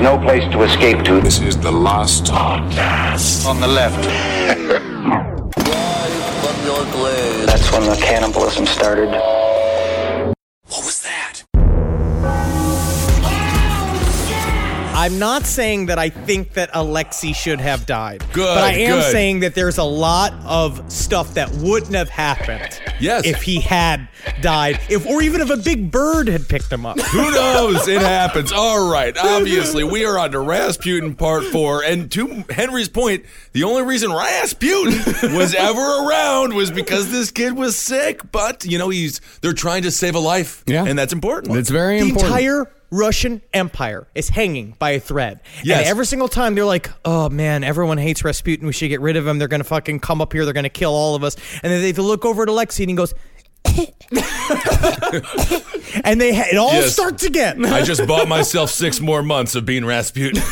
no place to escape to. This is the last podcast. On the left. That's when the cannibalism started. What was that? I'm not saying that I think that Alexei should have died. Good, But I am good. saying that there's a lot of stuff that wouldn't have happened. Yes. If he had died, or even if a big bird had picked him up. Who knows? It happens. All right. Obviously, we are on to Rasputin Part 4. And to Henry's point, the only reason Rasputin was ever around was because this kid was sick. But, you know, they're trying to save a life. Yeah. And that's important. It's very The important. entire Russian Empire is hanging by a thread. Yes. And every single time they're like, oh man, everyone hates Rasputin. We should get rid of him. They're going to fucking come up here. They're going to kill all of us. And then they look over at Alexei and he goes, and it all Yes. starts again. I just bought myself 6 more months of being Rasputin.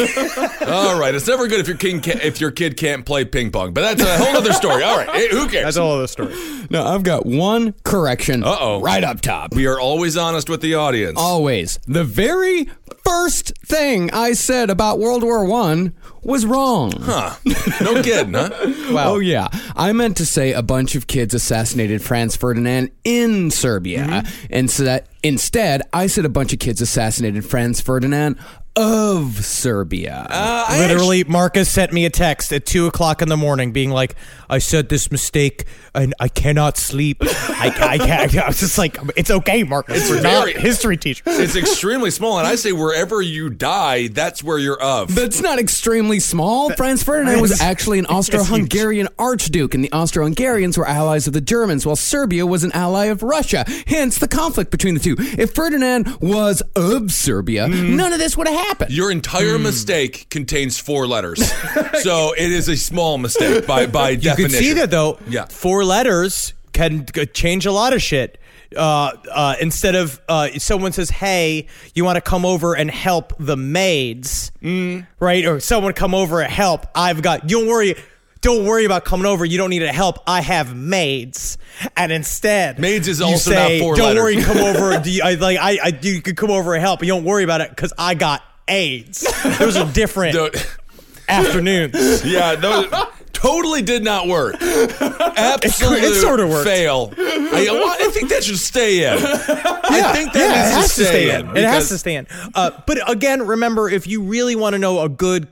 All right. It's never good if your kid can't play ping pong. But that's a whole other story. All right. Hey, who cares? That's a whole other story. No, I've got one correction Uh-oh. right up top. We are always honest with the audience. Always. The very first thing I said about World War I was wrong. Huh. No kidding, huh? Wow. Oh, yeah. I meant to say a bunch of kids assassinated Franz Ferdinand in Serbia. And so that instead, I said a bunch of kids assassinated Franz Ferdinand of Serbia. Literally, Marcus sent me a text at 2:00 in the morning being like, I said this mistake and I cannot sleep. I can't. I was just like, it's okay, Marcus. We're not history teachers. It's extremely small, and I say wherever you die, that's where you're of. That's not extremely small. Franz Ferdinand was actually an Austro-Hungarian archduke, and the Austro-Hungarians were allies of the Germans, while Serbia was an ally of Russia. Hence the conflict between the two. If Ferdinand was of Serbia, none of this would have happened. Your entire mistake contains 4 letters. So it is a small mistake by You definition. can see that, though. Yeah. 4 letters can change a lot of shit. Instead of someone says, hey, you want to come over and help the maids, right? Or someone come over and help. Don't worry about coming over. You don't need to help. I have maids. And instead, Maids is you also say, not 4 don't letters. worry, come over. You could come over and help. You don't worry about it because I got AIDS. Those are different afternoons. Yeah, those totally did not work. Absolute It sort of worked. fail. I think that should stay in. I think that it needs has to stay in. It because- has to stay in. But again, remember, if you really want to know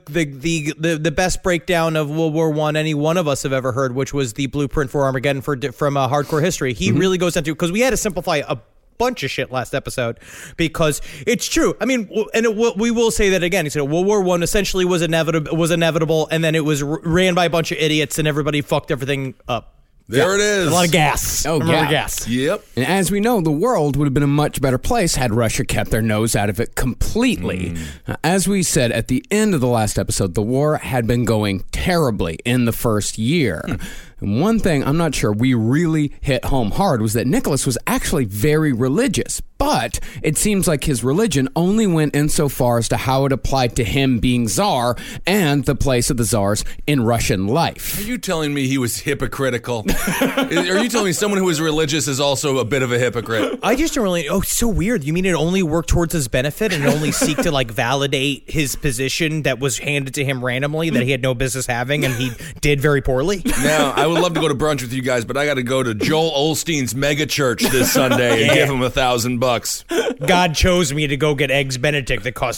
the best breakdown of World War I any one of us have ever heard, which was the blueprint for Armageddon from Hardcore History, he really goes into, because we had to simplify a bunch of shit last episode because it's true. I mean, we will say that again. He said World War I essentially was inevitable, and then it was ran by a bunch of idiots, and everybody fucked everything up. There it is. A lot of gas. Oh, Remember yeah. gas. Yep. And as we know, the world would have been a much better place had Russia kept their nose out of it completely. As we said at the end of the last episode, the war had been going terribly in the first year. And one thing I'm not sure we really hit home hard was that Nicholas was actually very religious, but it seems like his religion only went insofar as to how it applied to him being Tsar and the place of the Tsars in Russian life. Are you telling me he was hypocritical? Are you telling me someone who is religious is also a bit of a hypocrite? I just don't really. Oh, so weird. You mean it only worked towards his benefit and only seek to validate his position that was handed to him randomly that he had no business having and he did very poorly? Now, I would love to go to brunch with you guys, but I got to go to Joel Osteen's mega church this Sunday and give him $1,000. God chose me to go get eggs Benedict that cost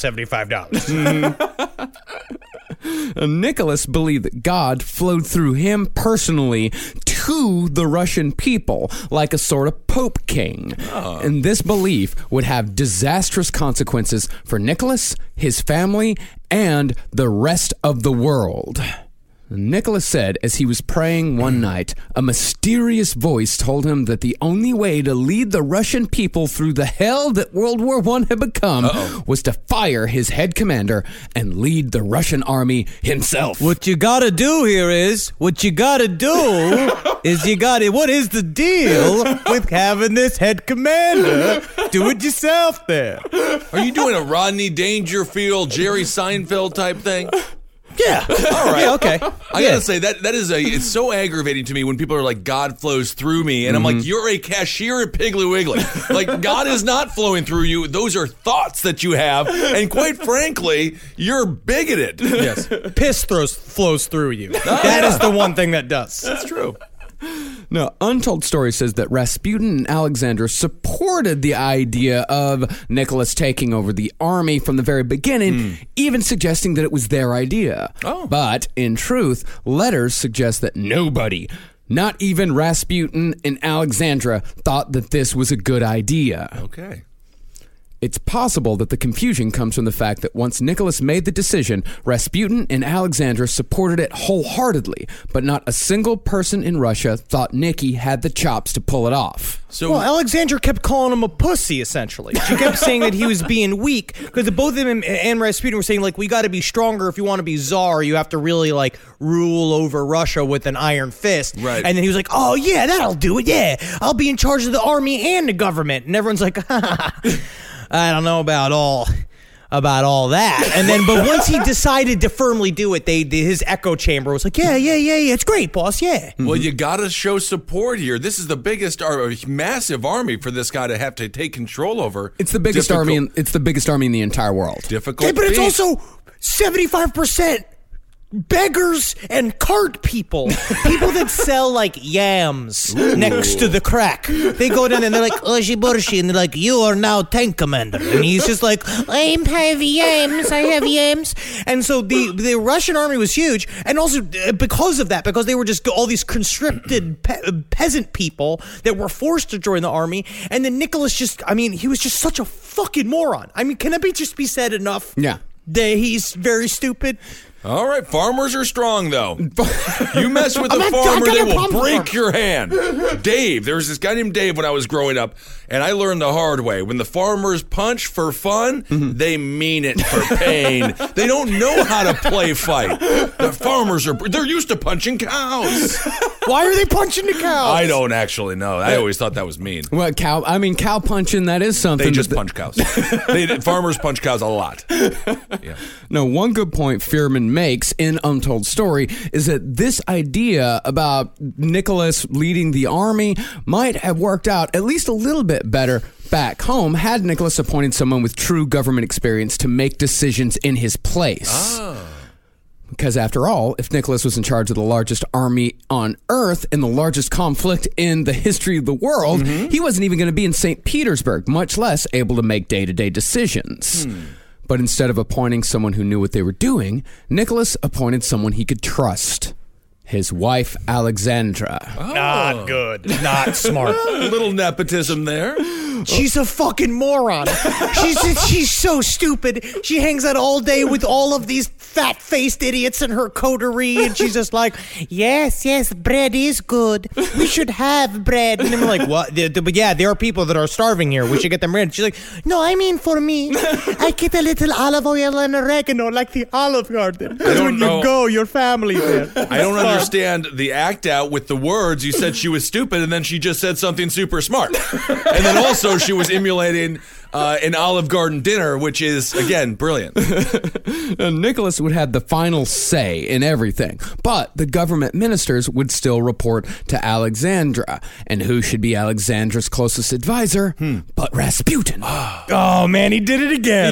$75. Nicholas believed that God flowed through him personally to the Russian people like a sort of Pope King. And this belief would have disastrous consequences for Nicholas, his family, and the rest of the world. Nicholas said as he was praying one night, a mysterious voice told him that the only way to lead the Russian people through the hell that World War I had become was to fire his head commander and lead the Russian army himself. What you gotta do here is, what is the deal with having this head commander do it yourself there? Are you doing a Rodney Dangerfield, Jerry Seinfeld type thing? Yeah. All right. Yeah, okay. I gotta say that is it's so aggravating to me when people are like, God flows through me, and I'm like, you're a cashier at Piggly Wiggly. Like, God is not flowing through you. Those are thoughts that you have, and quite frankly, you're bigoted. Yes. Piss flows through you. That is the one thing that does. That's true. Now, Untold Story says that Rasputin and Alexandra supported the idea of Nicholas taking over the army from the very beginning, even suggesting that it was their idea. Oh. But, in truth, letters suggest that nobody, not even Rasputin and Alexandra, thought that this was a good idea. Okay. It's possible that the confusion comes from the fact that once Nicholas made the decision, Rasputin and Alexandra supported it wholeheartedly, but not a single person in Russia thought Nicky had the chops to pull it off. So, Well, Alexandra kept calling him a pussy, essentially. She kept saying that he was being weak, because both of him and Rasputin were saying, like, we got to be stronger if you want to be czar. You have to really, like, rule over Russia with an iron fist. Right. And then he was like, oh, yeah, that'll do it, yeah. I'll be in charge of the army and the government. And everyone's like, I don't know about all that. And then, but once he decided to firmly do it, his echo chamber was like, yeah, it's great, boss, yeah. well, you gotta show support here. This is the biggest, massive army for this guy to have to take control over. It's the biggest army. It's the biggest army in the entire world. Difficult. Yeah, but it's feat. also 75% beggars and cart people. People that sell like yams next to the crack. They go down and they're like, Oshi Borshi, and they're like, you are now tank commander. And he's just like, I have yams. And so the Russian army was huge. And also because of that, because they were just all these conscripted peasant people that were forced to join the army. And then Nicholas he was just such a fucking moron. I mean, can it just be said enough? Yeah. That he's very stupid. All right, farmers are strong, though. You mess with I'm a not farmer, gonna they will pump break farm. your hand. Dave, there was this guy named Dave when I was growing up, and I learned the hard way. When the farmers punch for fun, they mean it for pain. They don't know how to play fight. The farmers they're used to punching cows. Why are they punching the cows? I don't actually know. I always thought that was mean. Well, cow punching, that is something. They just punch cows. Farmers punch cows a lot. Yeah. No, one good point Fearman makes in Untold Story is that this idea about Nicholas leading the army might have worked out at least a little bit better back home had Nicholas appointed someone with true government experience to make decisions in his place. Because after all, if Nicholas was in charge of the largest army on Earth in the largest conflict in the history of the world, he wasn't even going to be in St. Petersburg, much less able to make day-to-day decisions. But instead of appointing someone who knew what they were doing, Nicholas appointed someone he could trust. His wife, Alexandra. Not good. Not smart. A little nepotism there. She's a fucking moron. She's so stupid. She hangs out all day with all of these fat-faced idiots in her coterie, and she's just like, yes, bread is good. We should have bread. And I'm like, what? But yeah, there are people that are starving here. We should get them bread. She's like, no, I mean for me. I get a little olive oil and oregano like the Olive Garden. When you go, your family there. I don't understand the act out with the words. You said she was stupid, and then she just said something super smart. And then also she was emulating an Olive Garden dinner, which is, again, brilliant. Nicholas would have the final say in everything, but the government ministers would still report to Alexandra. And who should be Alexandra's closest advisor but Rasputin? Oh, man, he did it again.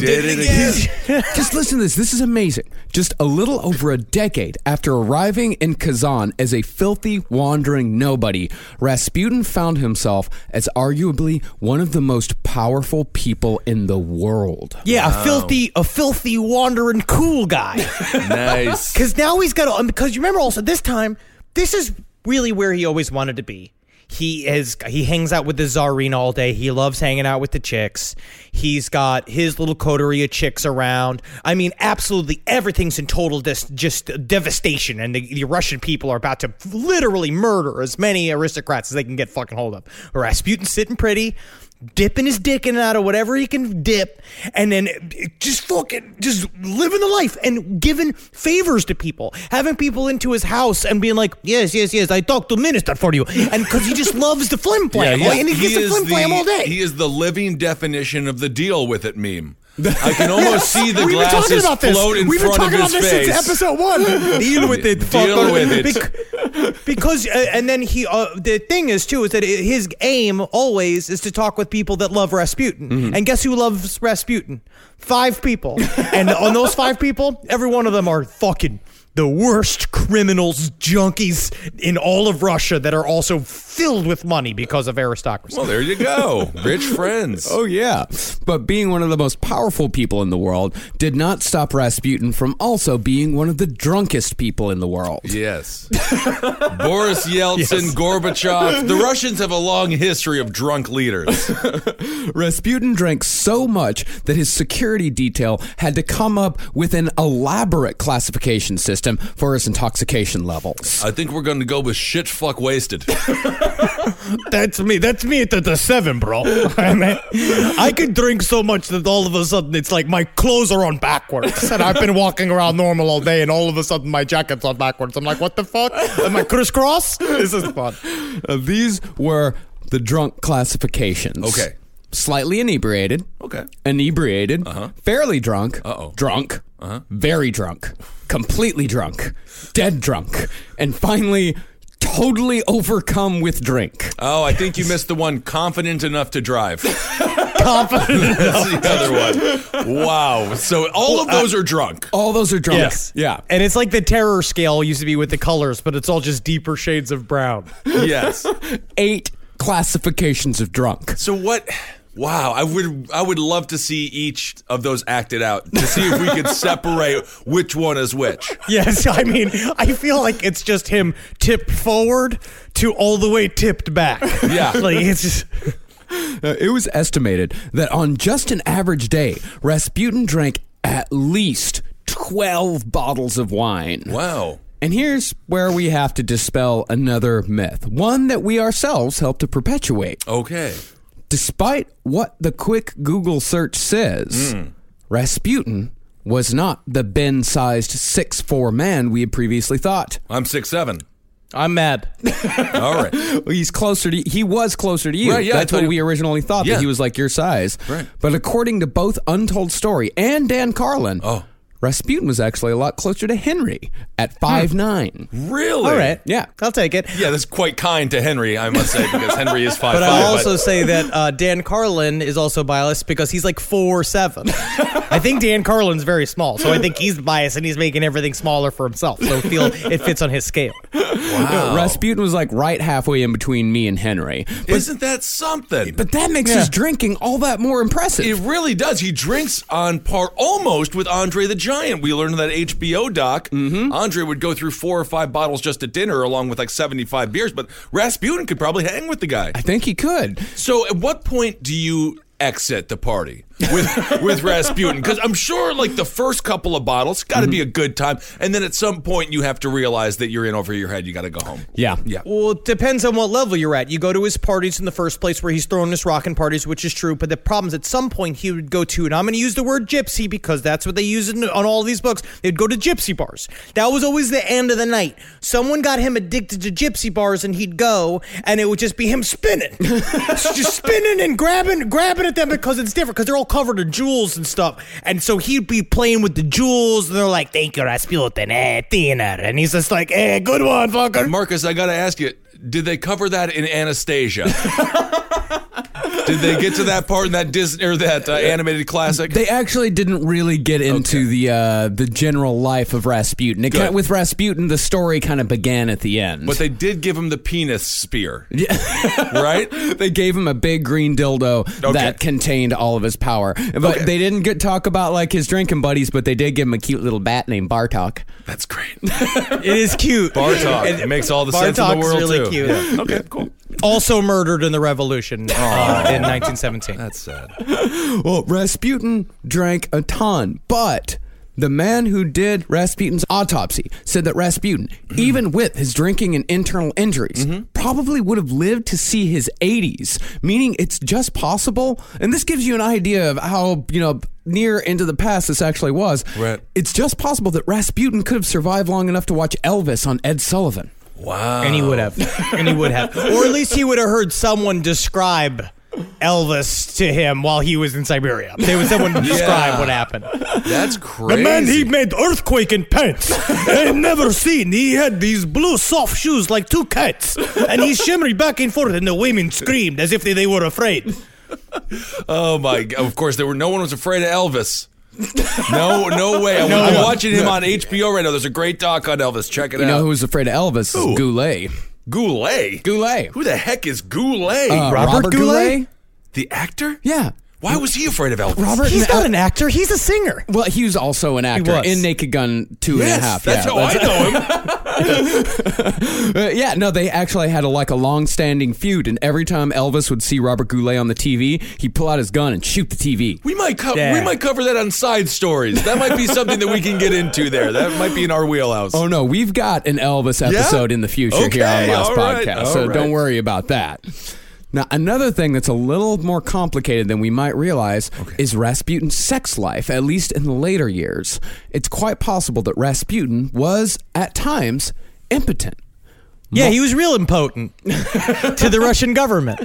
Just listen to this. This is amazing. Just a little over a decade after arriving in Kazan as a filthy, wandering nobody, Rasputin found himself as arguably one of the most powerful people in the world. Yeah, a filthy, wandering cool guy. Nice. Because now he's got because you remember also this time, this is really where he always wanted to be. He hangs out with the Tsarina all day. He loves hanging out with the chicks. He's got his little coterie of chicks around. I mean, absolutely everything's in total just devastation, and the Russian people are about to literally murder as many aristocrats as they can get fucking hold of. Rasputin's sitting pretty, dipping his dick in and out of whatever he can dip, and then just living the life and giving favors to people, having people into his house and being like, yes, I talked to minister for you, and because he just loves the flim flam, and he gets the flim flam all day. He is the living definition of the deal with it meme. I can almost see the We've been talking glasses about this. float in We've been front of talking about his this face. since episode 1. Deal with it. Deal with it. Because and then the thing is too is that his aim always is to talk with people that love Rasputin. And guess who loves Rasputin? 5 people. And on those 5 people, every one of them are fucking the worst criminals, junkies in all of Russia that are also filled with money because of aristocracy. Well, there you go. Rich friends. Oh, yeah. But being one of the most powerful people in the world did not stop Rasputin from also being one of the drunkest people in the world. Yes. Boris Yeltsin, Gorbachev. The Russians have a long history of drunk leaders. Rasputin drank so much that his security detail had to come up with an elaborate classification system for his intoxication levels. I think we're going to go with shit fuck wasted. That's me. That's me at the 7, bro. I could drink so much that all of a sudden it's like my clothes are on backwards. And I've been walking around normal all day and all of a sudden my jacket's on backwards. I'm like, what the fuck? Am I crisscross? This is fun. These were the drunk classifications. Okay. Slightly inebriated. Okay. Inebriated. Fairly drunk. Uh-oh. Drunk. Very drunk. Completely drunk. Dead drunk. And finally, totally overcome with drink. Oh, I think you missed the one confident enough to drive. Confident. That's the other one. Wow. So all of those are drunk. All those are drunk. Yes. Yeah. And it's like the terror scale used to be with the colors, but it's all just deeper shades of brown. Yes. 8 classifications of drunk. So what? Wow, I would love to see each of those acted out to see if we could separate which one is which. Yes, I mean, I feel like it's just him tipped forward to all the way tipped back. Yeah. Like, it's just... It was estimated that on just an average day, Rasputin drank at least 12 bottles of wine. Wow. And here's where we have to dispel another myth, one that we ourselves help to perpetuate. Okay. Despite what the quick Google search says, Rasputin was not the Ben-sized 6'4" man we had previously thought. I'm 6'7". I'm mad. All right. Well, he was closer to you. Right, yeah, That's what we originally thought, Yeah. that he was like your size. Right. But according to both Untold Story and Dan Carlin, Rasputin was actually a lot closer to Henry at 5'9". Really? All right. Yeah. I'll take it. Yeah, that's quite kind to Henry, I must say, because Henry is 5'5". But I'll also say that Dan Carlin is also biased because he's like 4'7". I think Dan Carlin's very small, so I think he's biased and he's making everything smaller for himself. So it fits on his scale. Wow. Rasputin was like right halfway in between me and Henry. Isn't that something? But that makes his drinking all that more impressive. It really does. He drinks on par almost with Andre the Giant. We learned in that HBO doc, Andre would go through 4 or 5 bottles just at dinner along with like 75 beers, but Rasputin could probably hang with the guy. I think he could. So at what point do you exit the party with Rasputin? Because I'm sure like the first couple of bottles got to be a good time, and then at some point you have to realize that you're in over your head. You got to go home. Yeah. Well, it depends on what level you're at. You go to his parties in the first place where he's throwing his rockin' parties, which is true. But the problem is at some point he would go to, and I'm going to use the word gypsy because that's what they use on all these books. They'd go to gypsy bars. That was always the end of the night. Someone got him addicted to gypsy bars, and he'd go, and it would just be him spinning. Just spinning and grabbing at them because it's different, because they're all covered in jewels and stuff. And so he'd be playing with the jewels, and they're like, thank you, Rasputin, dinner. And he's just like, good one, fucker. Marcus, I got to ask you, did they cover that in Anastasia? Did they get to that part in that Disney or that animated classic? They actually didn't really get into the general life of Rasputin. With Rasputin, the story kind of began at the end. But they did give him the penis spear. Right? They gave him a big green dildo that contained all of his power. But they didn't talk about like his drinking buddies, but they did give him a cute little bat named Bartok. That's great. It is cute. Bartok. It makes all the sense in the world, really too. Cute. Yeah. Okay, cool. Also murdered in the revolution in 1917. That's sad. Well, Rasputin drank a ton, but the man who did Rasputin's autopsy said that Rasputin, even with his drinking and internal injuries, probably would have lived to see his 80s, meaning it's just possible. And this gives you an idea of how, near into the past this actually was. Right. It's just possible that Rasputin could have survived long enough to watch Elvis on Ed Sullivan. Wow. And he would have. Or at least he would have heard someone describe Elvis to him while he was in Siberia. There was someone to describe what happened. That's crazy. The man, he made earthquake in pants. I've never seen. He had these blue soft shoes like two cats. And he shimmered back and forth and the women screamed as if they were afraid. Oh my God. Of course, no one was afraid of Elvis. No way. I'm watching him on HBO right now. There's a great doc on Elvis. Check it out. You know who's afraid of Elvis? Who? Goulet. Goulet? Who the heck is Goulet? Robert Goulet? The actor? Yeah. Why was he afraid of Elvis? He's not an actor. He's a singer. Well, he was also an actor in Naked Gun 2.5. That's how I know him. No, they actually had a long-standing feud, and every time Elvis would see Robert Goulet on the TV, he'd pull out his gun and shoot the TV. We might cover that on Side Stories. That might be something that we can get into there. That might be in our wheelhouse. Oh, no, we've got an Elvis episode in the future here on Last Podcast, so don't worry about that. Now, another thing that's a little more complicated than we might realize is Rasputin's sex life, at least in the later years. It's quite possible that Rasputin was, at times, impotent. Yeah, he was real impotent to the Russian government.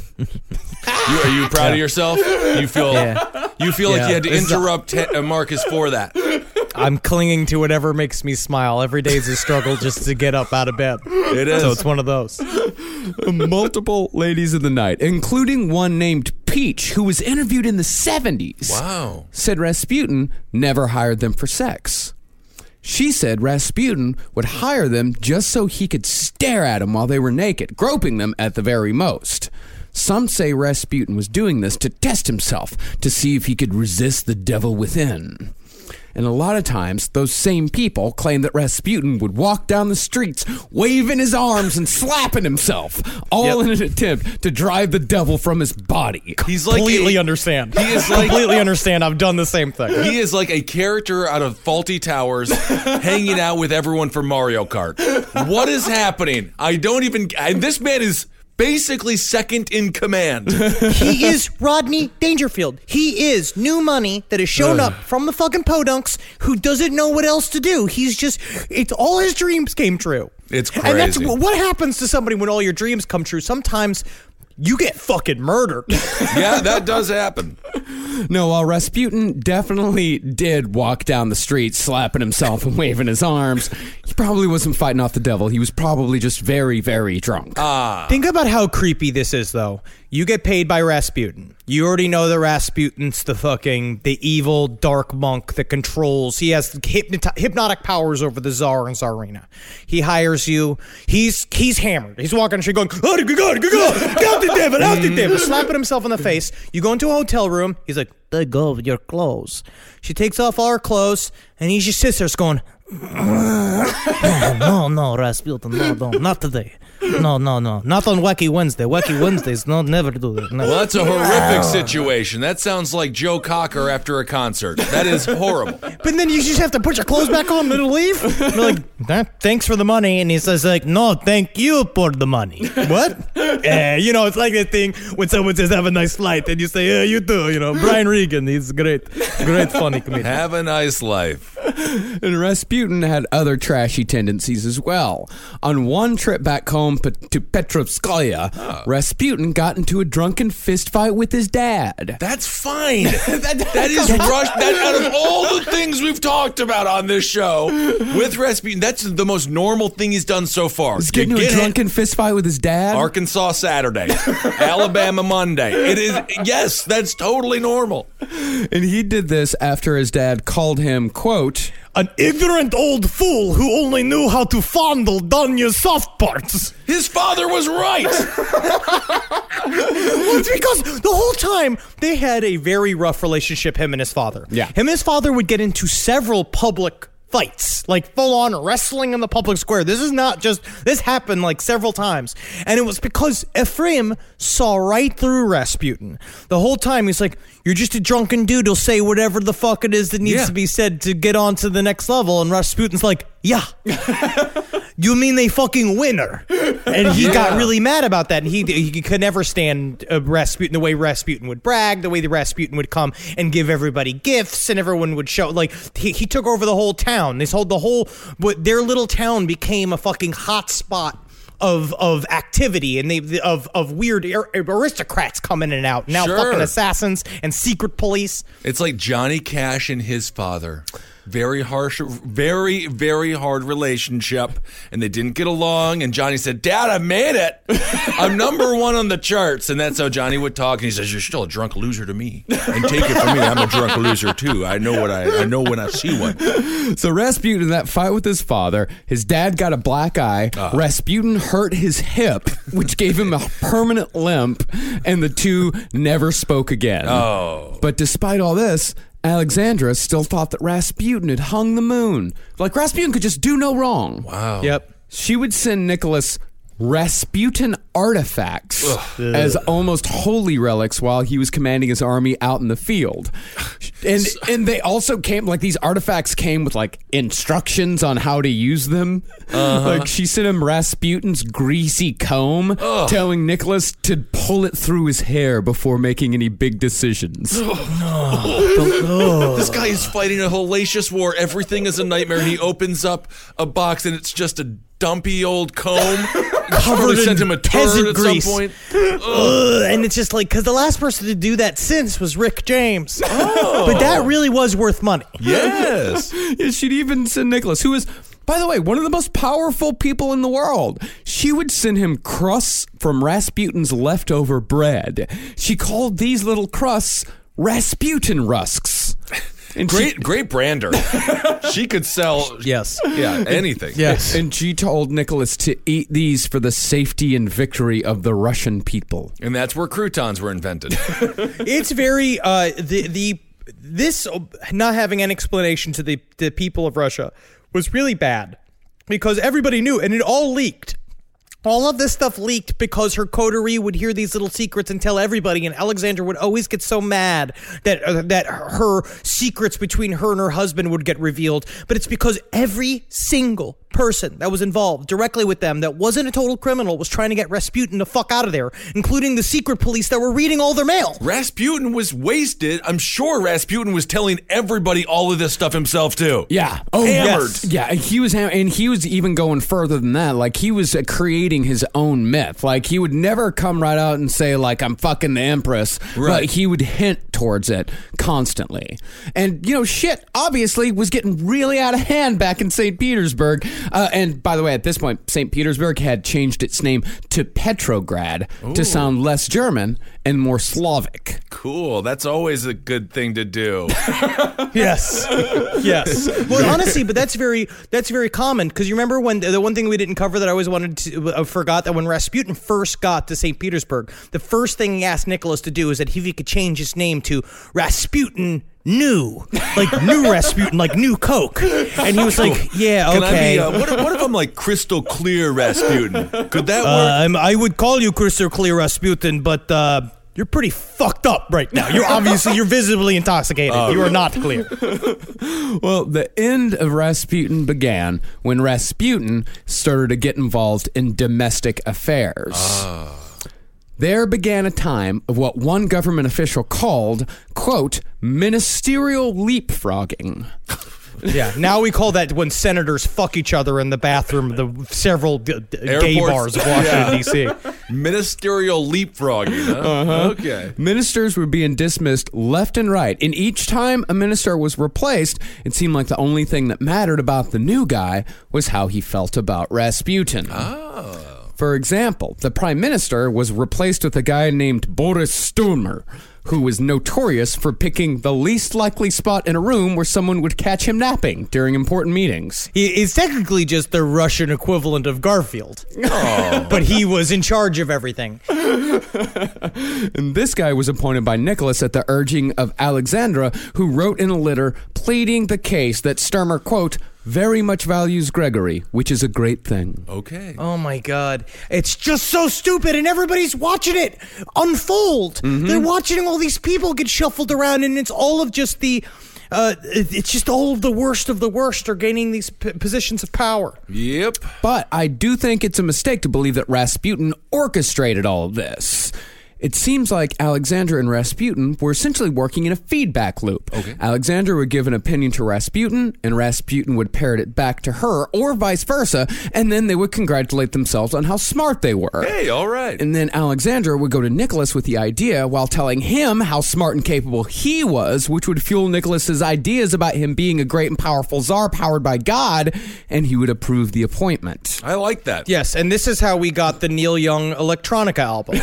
Are you proud of yourself? You feel like you had to interrupt Marcus for that. I'm clinging to whatever makes me smile. Every day is a struggle just to get up out of bed. It is. So it's one of those. Multiple ladies of the night, including one named Peach, who was interviewed in the 70s. Wow. Said Rasputin never hired them for sex. She said Rasputin would hire them just so he could stare at them while they were naked, groping them at the very most. Some say Rasputin was doing this to test himself, to see if he could resist the devil within. And a lot of times, those same people claim that Rasputin would walk down the streets, waving his arms and slapping himself, all in an attempt to drive the devil from his body. He's like completely understand. He is like completely understand. I've done the same thing. He is like a character out of Faulty Towers, hanging out with everyone from Mario Kart. What is happening? This man is basically second in command. He is Rodney Dangerfield. He is new money that has shown up from the fucking podunks who doesn't know what else to do. It's all his dreams came true. It's crazy. And that's what happens to somebody when all your dreams come true. Sometimes you get fucking murdered. Yeah, that does happen. No, while Rasputin definitely did walk down the street slapping himself and waving his arms, he probably wasn't fighting off the devil. He was probably just very, very drunk. Think about how creepy this is, though. You get paid by Rasputin. You already know that Rasputin's the evil dark monk that controls. He has hypnotic powers over the Tsar and Tsarina. He hires you. He's hammered. He's walking the street going, "Oh, God, out the devil," slapping himself in the face. You go into a hotel room. He's like, "Let go of your clothes." She takes off all her clothes, and he just sits there going, No, Rasputin, no, not today. No, not on Wacky Wednesday. Wacky Wednesdays, no, never do that. Never. Well, that's a horrific situation. That sounds like Joe Cocker after a concert. That is horrible. But then you just have to put your clothes back on and leave? You're like, thanks for the money. And he says, no, thank you for the money. What? It's like that thing when someone says, have a nice flight. And you say, yeah, you do. Brian Regan, he's great funny comedian. Have a nice life. And Rasputin had other trashy tendencies as well. On one trip back home to Petrovskaya, Rasputin got into a drunken fistfight with his dad. That's fine. that is Rush. That out of all the things we've talked about on this show with Rasputin, that's the most normal thing he's done so far. He's getting into a drunken fistfight with his dad. Arkansas Saturday, Alabama Monday. It is, yes, that's totally normal. And he did this after his dad called him, quote, an ignorant old fool who only knew how to fondle Danya's soft parts. His father was right. Well, it's because the whole time they had a very rough relationship, him and his father. Yeah. Him and his father would get into several public fights, like full-on wrestling in the public square. This happened like several times. And it was because Ephraim saw right through Rasputin. The whole time he's like, you're just a drunken dude who'll say whatever the fuck it is that needs to be said to get on to the next level. And Rasputin's like, yeah. You mean they fucking winner? And he got really mad about that. And he could never stand Rasputin, the way Rasputin would brag, the way the Rasputin would come and give everybody gifts and everyone would show. Like, he took over the whole town. Their little town became a fucking hot spot of activity and of weird aristocrats coming in and out. Now Sure. fucking assassins and secret police. It's like Johnny Cash and his father. Very harsh, very, very hard relationship. And they didn't get along. And Johnny said, Dad, I made it. I'm number one on the charts. And that's how Johnny would talk. And he says, you're still a drunk loser to me. And take it from me, I'm a drunk loser too. I know when I see one. So Rasputin, in that fight with his father, his dad got a black eye. Rasputin hurt his hip, which gave him a permanent limp. And the two never spoke again. Oh. But despite all this, Alexandra still thought that Rasputin had hung the moon. Like Rasputin could just do no wrong. Wow. Yep. She would send Nicholas Rasputin artifacts as almost holy relics while he was commanding his army out in the field. And they also came, like, these artifacts came with, like, instructions on how to use them. Like, she sent him Rasputin's greasy comb, telling Nicholas to pull it through his hair before making any big decisions. This guy is fighting a hellacious war. Everything is a nightmare. He opens up a box and it's just a dumpy old comb. Covered sent in him a turd peasant at grease. some point. And it's just like, because the last person to do that since was Rick James. But that really was worth money. Yes. Yeah, she'd even send Nicholas, who is, by the way, one of the most powerful people in the world. She would send him crusts from Rasputin's leftover bread. She called these little crusts Rasputin rusks. And Great brander. She could sell Yes. anything. Yes. And she told Nicholas to eat these for the safety and victory of the Russian people. And that's where croutons were invented. It's very this not having an explanation to the people of Russia was really bad because everybody knew and it all leaked. All of this stuff leaked because her coterie would hear these little secrets and tell everybody, and Alexandra would always get so mad that her secrets between her and her husband would get revealed. But it's because every single person that was involved directly with them that wasn't a total criminal was trying to get Rasputin the fuck out of there, including the secret police that were reading all their mail. Rasputin was wasted. I'm sure Rasputin was telling everybody all of this stuff himself too. Yeah. Hammered. Yes. Yeah, he was and he was even going further than that. Like, he was creating his own myth. Like, he would never come right out and say, like, I'm fucking the Empress. Right. But he would hint towards it constantly. And, shit obviously was getting really out of hand back in St. Petersburg. And by the way, at this point, St. Petersburg had changed its name to Petrograd to sound less German and more Slavic. Cool. That's always a good thing to do. Yes. Yes. Well, honestly, but that's very common because you remember when the one thing we didn't cover that I always wanted to forgot that when Rasputin first got to St. Petersburg, the first thing he asked Nicholas to do is that if he could change his name to Rasputin New, like new Rasputin, like new Coke, and he was like, "Yeah, okay." Can I be, what if I'm like crystal clear Rasputin? Could that work? I would call you crystal clear Rasputin, but you're pretty fucked up right now. You're visibly intoxicated. You are not clear. Well, the end of Rasputin began when Rasputin started to get involved in domestic affairs. There began a time of what one government official called, quote, ministerial leapfrogging. Yeah, now we call that when senators fuck each other in the bathroom of the several gay bars of Washington, D.C. Ministerial leapfrogging, huh? Okay. Ministers were being dismissed left and right, and each time a minister was replaced, it seemed like the only thing that mattered about the new guy was how he felt about Rasputin. For example, the prime minister was replaced with a guy named Boris Sturmer, who was notorious for picking the least likely spot in a room where someone would catch him napping during important meetings. He is technically just the Russian equivalent of Garfield. But he was in charge of everything. And this guy was appointed by Nicholas at the urging of Alexandra, who wrote in a letter pleading the case that Sturmer, quote, very much values Gregory, which is a great thing. Okay. Oh my God. It's just so stupid and everybody's watching it unfold. They're watching all these people get shuffled around and it's all of just the, it's just all of the worst are gaining these positions of power. Yep. But I do think it's a mistake to believe that Rasputin orchestrated all of this. it seems like Alexander and Rasputin were essentially working in a feedback loop. Okay. Alexander would give an opinion to Rasputin, and Rasputin would parrot it back to her, or vice versa, and then they would congratulate themselves on how smart they were. Hey, all right. And then Alexander would go to Nicholas with the idea while telling him how smart and capable he was, which would fuel Nicholas's ideas about him being a great and powerful czar powered by God, and he would approve the appointment. I like that. Yes, and this is how we got the Neil Young Electronica album.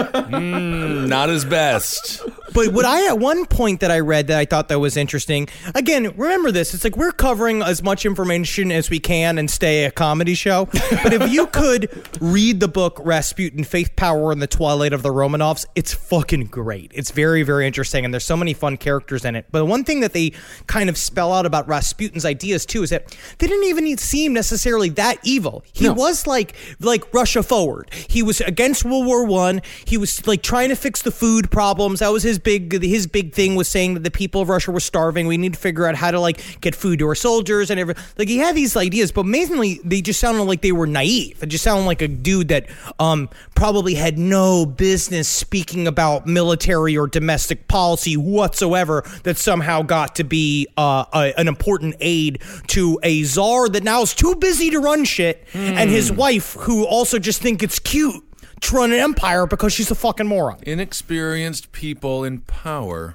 Not his best. But what at one point that I read that I thought that was interesting, again, remember this, it's like we're covering as much information as we can and stay a comedy show. But if you could read the book Rasputin, Faith, Power, and the Twilight of the Romanovs, it's fucking great. It's very, very interesting, and there's so many fun characters in it. But one thing that they kind of spell out about Rasputin's ideas, too, is that they didn't even seem necessarily that evil. He was like Russia forward. He was against World War I. He was like trying to fix the food problems. That was his big thing, was saying that the people of Russia were starving. We need to figure out how to like get food to our soldiers and everything. Like he had these ideas, but amazingly they just sounded like they were naive. It just sounded like a dude that probably had no business speaking about military or domestic policy whatsoever, that somehow got to be an important aid to a czar that now is too busy to run shit, and his wife, who also just think it's cute to run an empire because she's a fucking moron. Inexperienced people in power.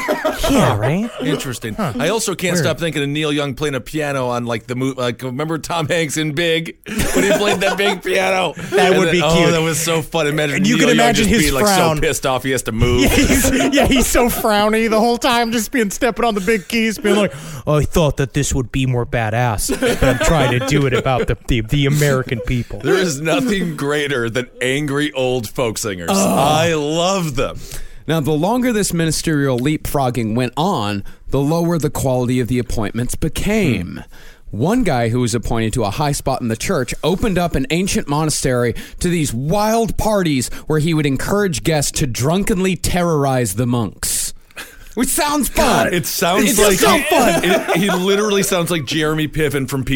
Yeah, right? Interesting. I also can't stop thinking of Neil Young playing a piano on like the movie. Like, remember Tom Hanks in Big when he played that big piano? That would be cute. Oh, that was so fun. Imagine You Neil can Young imagine just his being like frown. so pissed off he has to move. He's so frowny the whole time, just stepping on the big keys, being like, I thought that this would be more badass, but I'm trying to do it about the American people. There is nothing greater than angry old folk singers. I love them. Now, the longer this ministerial leapfrogging went on, the lower the quality of the appointments became. One guy who was appointed to a high spot in the church opened up an ancient monastery to these wild parties where he would encourage guests to drunkenly terrorize the monks. Which sounds fun. It sounds It's like so fun. He literally sounds like Jeremy Piven from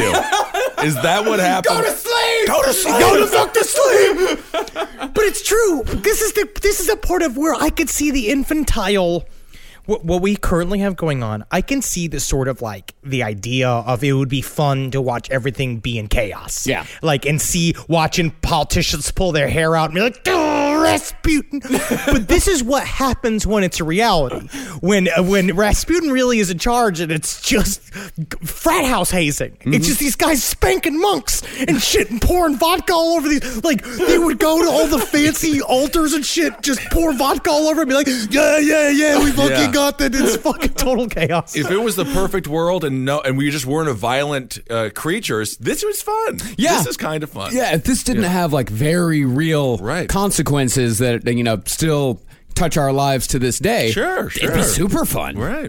PCU. Is that what happened? Go to sleep! Go to sleep! Go to fuck to sleep! But it's true. This is a part of where I could see the infantile, what we currently have going on. I can see the sort of like the idea of it would be fun to watch everything be in chaos. Yeah. Like, and watching politicians pull their hair out and be like, oh, Rasputin. But this is what happens when it's a reality. When Rasputin really is in charge and it's just frat house hazing. Mm-hmm. It's just these guys spanking monks and shit and pouring vodka all over these. Like, they would go to all the fancy altars and shit, just pour vodka all over it and be like, yeah, we fucking got that. It's fucking total chaos. If it was the perfect world and we just weren't a violent creatures, this was fun. Yeah. This is kind of fun. Yeah, if this didn't have like very real Right. consequences that, still touch our lives to this day, Sure. it'd be super fun. Right.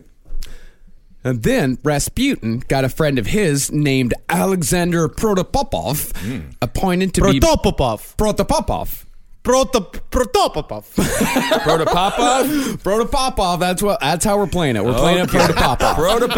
And then Rasputin got a friend of his named Alexander Protopopov appointed to be Protopopov. Protopopov. Protopopov. Protopopov? Protopopov, that's how we're playing it. We're playing it Protopopov.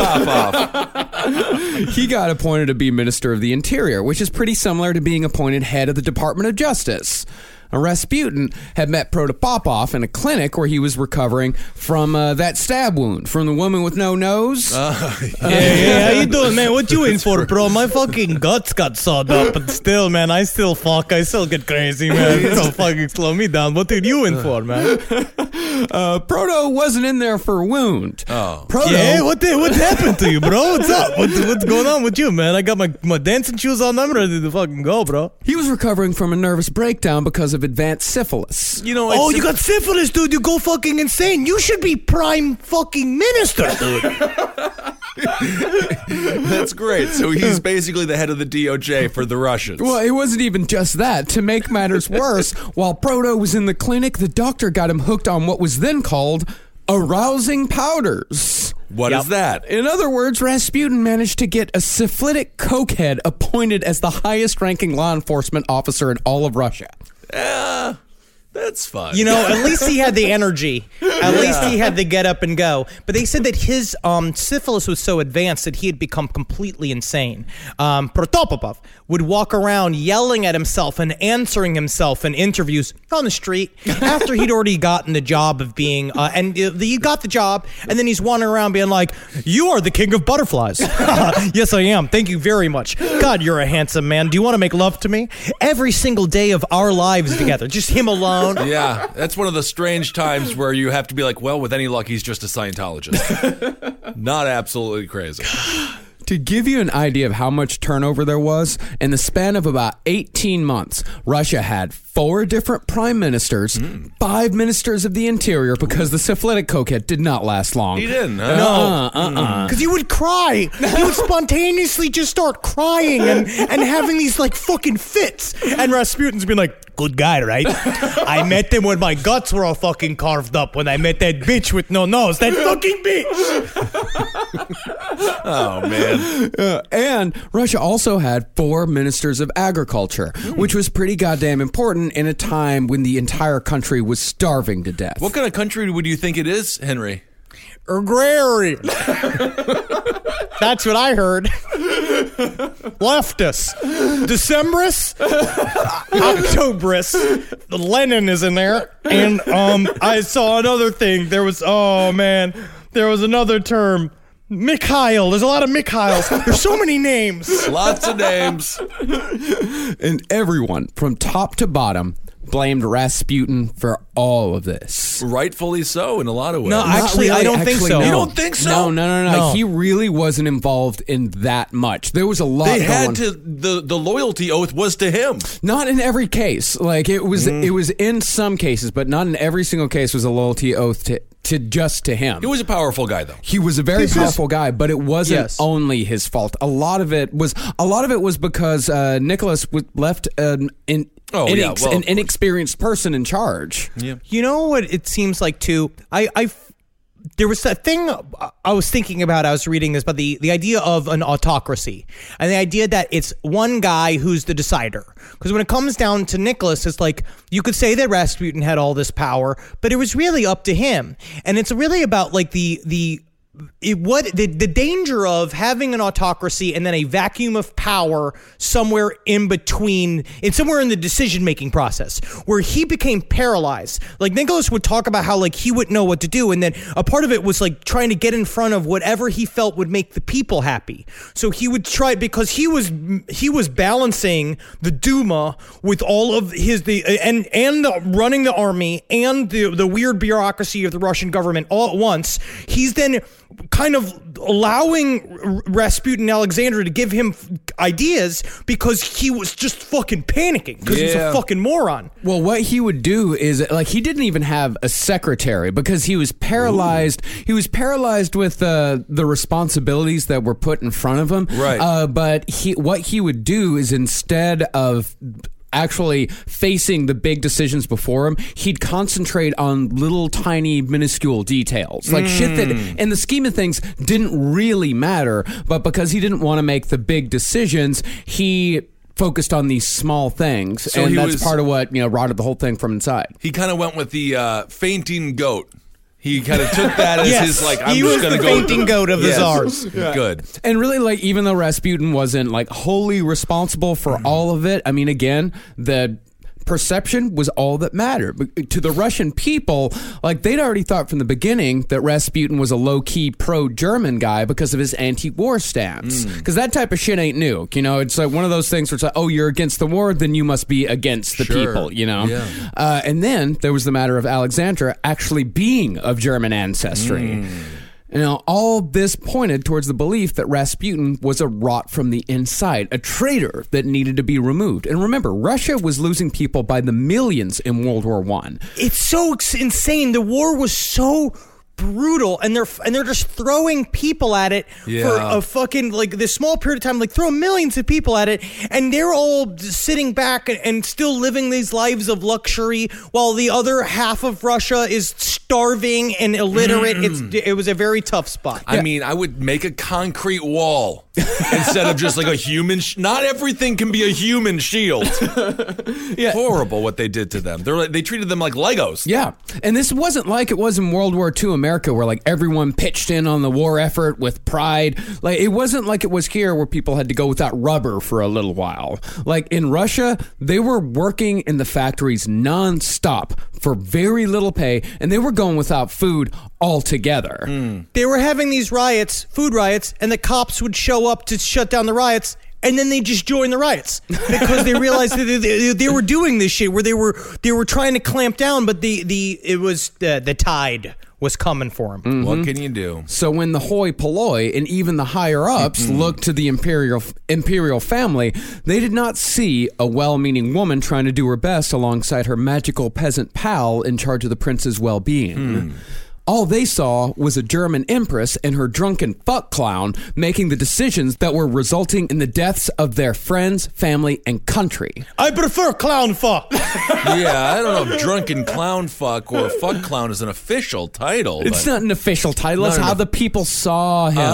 Protopopov. He got appointed to be Minister of the Interior, which is pretty similar to being appointed head of the Department of Justice. Rasputin had met Protopopov in a clinic where he was recovering from that stab wound from the woman with no nose. Hey, how you doing, man? What you in for, bro? My fucking guts got sawed up, but still, man, I still get crazy, man. Don't fucking slow me down. What are you in for, man? Proto wasn't in there for a wound. Oh. Proto, Yeah, what happened to you, bro? What's up? What's going on with you, man? I got my dancing shoes on. I'm ready to fucking go, bro. he was recovering from a nervous breakdown because of advanced syphilis. You know, Oh, you got syphilis, dude. You go fucking insane. You should be prime fucking minister, dude. that's great. So he's basically the head of the DOJ for the Russians. Well, it wasn't even just that. To make matters worse, while Proto was in the clinic, the doctor got him hooked on what was then called arousing powders. What is that? In other words, Rasputin managed to get a syphilitic cokehead appointed as the highest ranking law enforcement officer in all of Russia. That's fun. You know, at least he had the energy. At least he had the get up and go. But they said that his syphilis was so advanced that he had become completely insane. Protopopov would walk around yelling at himself and answering himself in interviews on the street after he'd already gotten the job of being, and he got the job, and then he's wandering around being like, "You are the king of butterflies." "Yes, I am. Thank you very much. God, you're a handsome man. Do you want to make love to me?" Every single day of our lives together, just him alone. Yeah, that's one of the strange times where you have to be like, well, with any luck, he's just a Scientologist. Not absolutely crazy. To give you an idea of how much turnover there was, in the span of about 18 months, Russia had 4 different prime ministers, 5 ministers of the interior, because the syphilitic cokehead did not last long. He didn't, huh? No, because he would cry. He would spontaneously just start crying and having these like fucking fits. And Rasputin's been like, "Good guy, right? I met him when my guts were all fucking carved up. When I met that bitch with no nose, that fucking bitch." Oh man. And Russia also had 4 ministers of agriculture, which was pretty goddamn important in a time when the entire country was starving to death. What kind of country would you think it is, Henry? Agrarian. That's what I heard. Leftist. Decembrists. Octobrists. The Lenin is in there. And I saw another thing. There was another term. Mikhail. There's a lot of Mikhails. There's so many names. Lots of names. And everyone, from top to bottom, blamed Rasputin for all of this. Rightfully so, in a lot of ways. No, actually, I don't think so. No. You don't think so? No. He really wasn't involved in that much. There was a lot They going had to. The loyalty oath was to him. Not in every case. Like it was in some cases, but not in every single case was a loyalty oath to just to him. He was a powerful guy, though. He was a very powerful guy, but it wasn't only his fault. A lot of it was because Nicholas left an inexperienced person in charge. Yeah. You know what it seems like too? There was that thing I was thinking about. I was reading this, but the idea of an autocracy and the idea that it's one guy who's the decider. Because when it comes down to Nicholas, it's like you could say that Rasputin had all this power, but it was really up to him. And it's really about like the danger of having an autocracy and then a vacuum of power somewhere in between, somewhere in the decision-making process where he became paralyzed. Like Nicholas would talk about how like he wouldn't know what to do, and then a part of it was like trying to get in front of whatever he felt would make the people happy. So he would try, because he was balancing the Duma with all of running the army and the weird bureaucracy of the Russian government all at once. He's then kind of allowing Rasputin and Alexandra to give him ideas because he was just fucking panicking because he's a fucking moron. Well, what he would do is like he didn't even have a secretary because he was paralyzed. Ooh. He was paralyzed with the responsibilities that were put in front of him. Right. But what he would do is instead of actually facing the big decisions before him, he'd concentrate on little tiny minuscule details, like shit that in the scheme of things didn't really matter, but because he didn't want to make the big decisions, he focused on these small things, so and that's part of what rotted the whole thing from inside. He kind of went with the fainting goat. He kind of took that as his, like, I'm he just was going to the go. fainting goat of the czars. Yeah. Good. And really, like, even though Rasputin wasn't, like, wholly responsible for all of it, I mean, again, the perception was all that mattered. But to the Russian people, like, they'd already thought from the beginning that Rasputin was a low-key pro-German guy because of his anti-war stance. Because that type of shit ain't new. It's like one of those things where it's like, oh, you're against the war, then you must be against the people, Yeah. And then there was the matter of Alexandra actually being of German ancestry. All this pointed towards the belief that Rasputin was a rot from the inside, a traitor that needed to be removed. And remember, Russia was losing people by the millions in World War I. It's so insane. The war was so brutal, and they're just throwing people at it for a fucking like this small period of time, like throw millions of people at it, and they're all sitting back and still living these lives of luxury while the other half of Russia is starving and illiterate. It was a very tough spot. I mean, I would make a concrete wall instead of just like a human. Not everything can be a human shield. Horrible what they did to them. They treated them like Legos. Yeah, and this wasn't like it was in World War II America, where like everyone pitched in on the war effort with pride. Like it wasn't like it was here, where people had to go without rubber for a little while. Like in Russia, they were working in the factories nonstop for very little pay, and they were going without food altogether. They were having these riots, food riots, and the cops would show up to shut down the riots. And then they just joined the riots because they realized that they were doing this shit where they were trying to clamp down, but the tide was coming for them. What can you do? So when the hoi polloi and even the higher ups looked to the imperial family, they did not see a well-meaning woman trying to do her best alongside her magical peasant pal in charge of the prince's well-being. All they saw was a German empress and her drunken fuck clown making the decisions that were resulting in the deaths of their friends, family, and country. I prefer clown fuck. Yeah, I don't know if drunken clown fuck or fuck clown is an official title. It's not an official title. It's how the people saw him.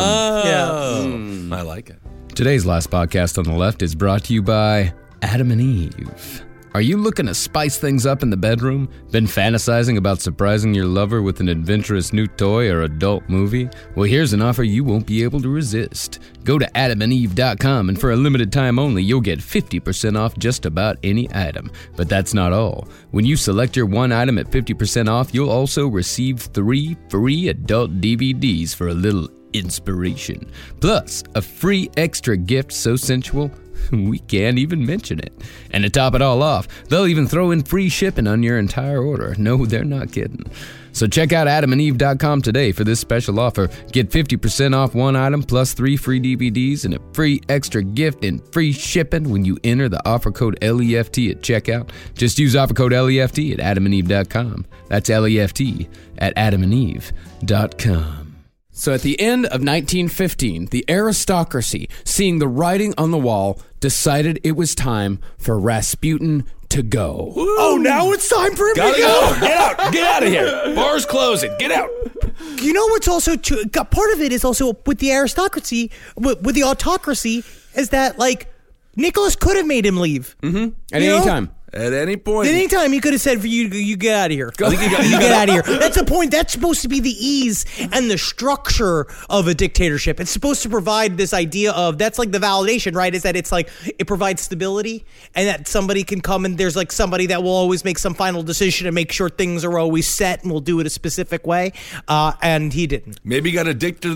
I like it. Today's last podcast on the left is brought to you by Adam and Eve. Are you looking to spice things up in the bedroom? Been fantasizing about surprising your lover with an adventurous new toy or adult movie? Well, here's an offer you won't be able to resist. Go to adamandeve.com, and for a limited time only, you'll get 50% off just about any item. But that's not all. When you select your one item at 50% off, you'll also receive 3 free adult DVDs for a little inspiration. Plus, a free extra gift so sensual, we can't even mention it. And to top it all off, they'll even throw in free shipping on your entire order. No, they're not kidding. So check out adamandeve.com today for this special offer. Get 50% off one item plus 3 free DVDs and a free extra gift and free shipping when you enter the offer code LEFT at checkout. Just use offer code LEFT at adamandeve.com. That's LEFT at adamandeve.com. So at the end of 1915, the aristocracy, seeing the writing on the wall, decided it was time for Rasputin to go. Ooh. Oh, now it's time for him Gotta to go. Get out. Get out of here. Bar's closing. Get out. You know what's also true? Part of it is also with the aristocracy, with the autocracy, is that like Nicholas could have made him leave. At any time. At any point. At any time, he could have said, you get out of here. You get out of here. That's the point. That's supposed to be the ease and the structure of a dictatorship. It's supposed to provide this idea of, that's like the validation, right? Is that it's like, it provides stability and that somebody can come and there's like somebody that will always make some final decision and make sure things are always set and will do it a specific way. And he didn't. Maybe he got addicted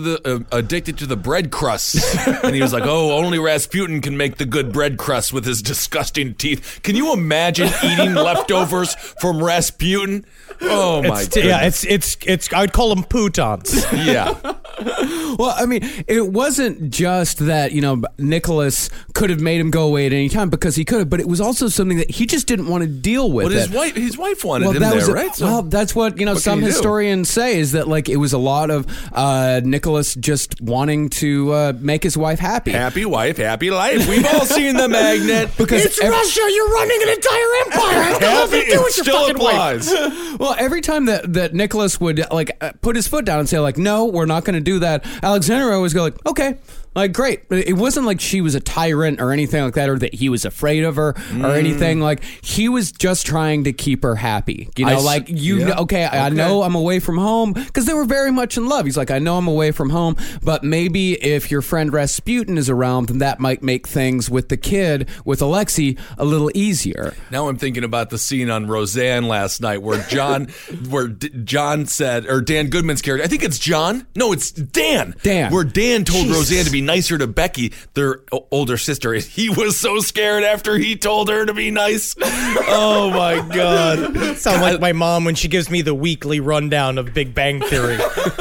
to the bread crusts. And he was like, oh, only Rasputin can make the good bread crusts with his disgusting teeth. Can you imagine eating leftovers from Rasputin? Oh my god! Yeah, it's. I'd call them putons. Yeah. Well, I mean, it wasn't just that, Nicholas could have made him go away at any time because he could have, but it was also something that he just didn't want to deal with. But his wife wanted him there, right? So that's what, some historians say is that like it was a lot of Nicholas just wanting to make his wife happy. Happy wife, happy life. We've all seen The Magnet. Because it's Russia. You're running an entire empire. It still applies. Well, every time that Nicholas would put his foot down and say like, no, we're not going to do that, Alexandra always go like, okay. Like, great. It wasn't like she was a tyrant or anything like that, or that he was afraid of her or anything. Like, he was just trying to keep her happy. I know I'm away from home, because they were very much in love. He's like, I know I'm away from home, but maybe if your friend Rasputin is around, then that might make things with the kid, with Alexei, a little easier. Now I'm thinking about the scene on Roseanne last night where John said, or Dan Goodman's character, I think it's John. No, it's Dan. Dan. Where Dan told Roseanne to be be nicer to Becky, their older sister. He was so scared after he told her to be nice. Oh my God. Sound like my mom when she gives me the weekly rundown of Big Bang Theory.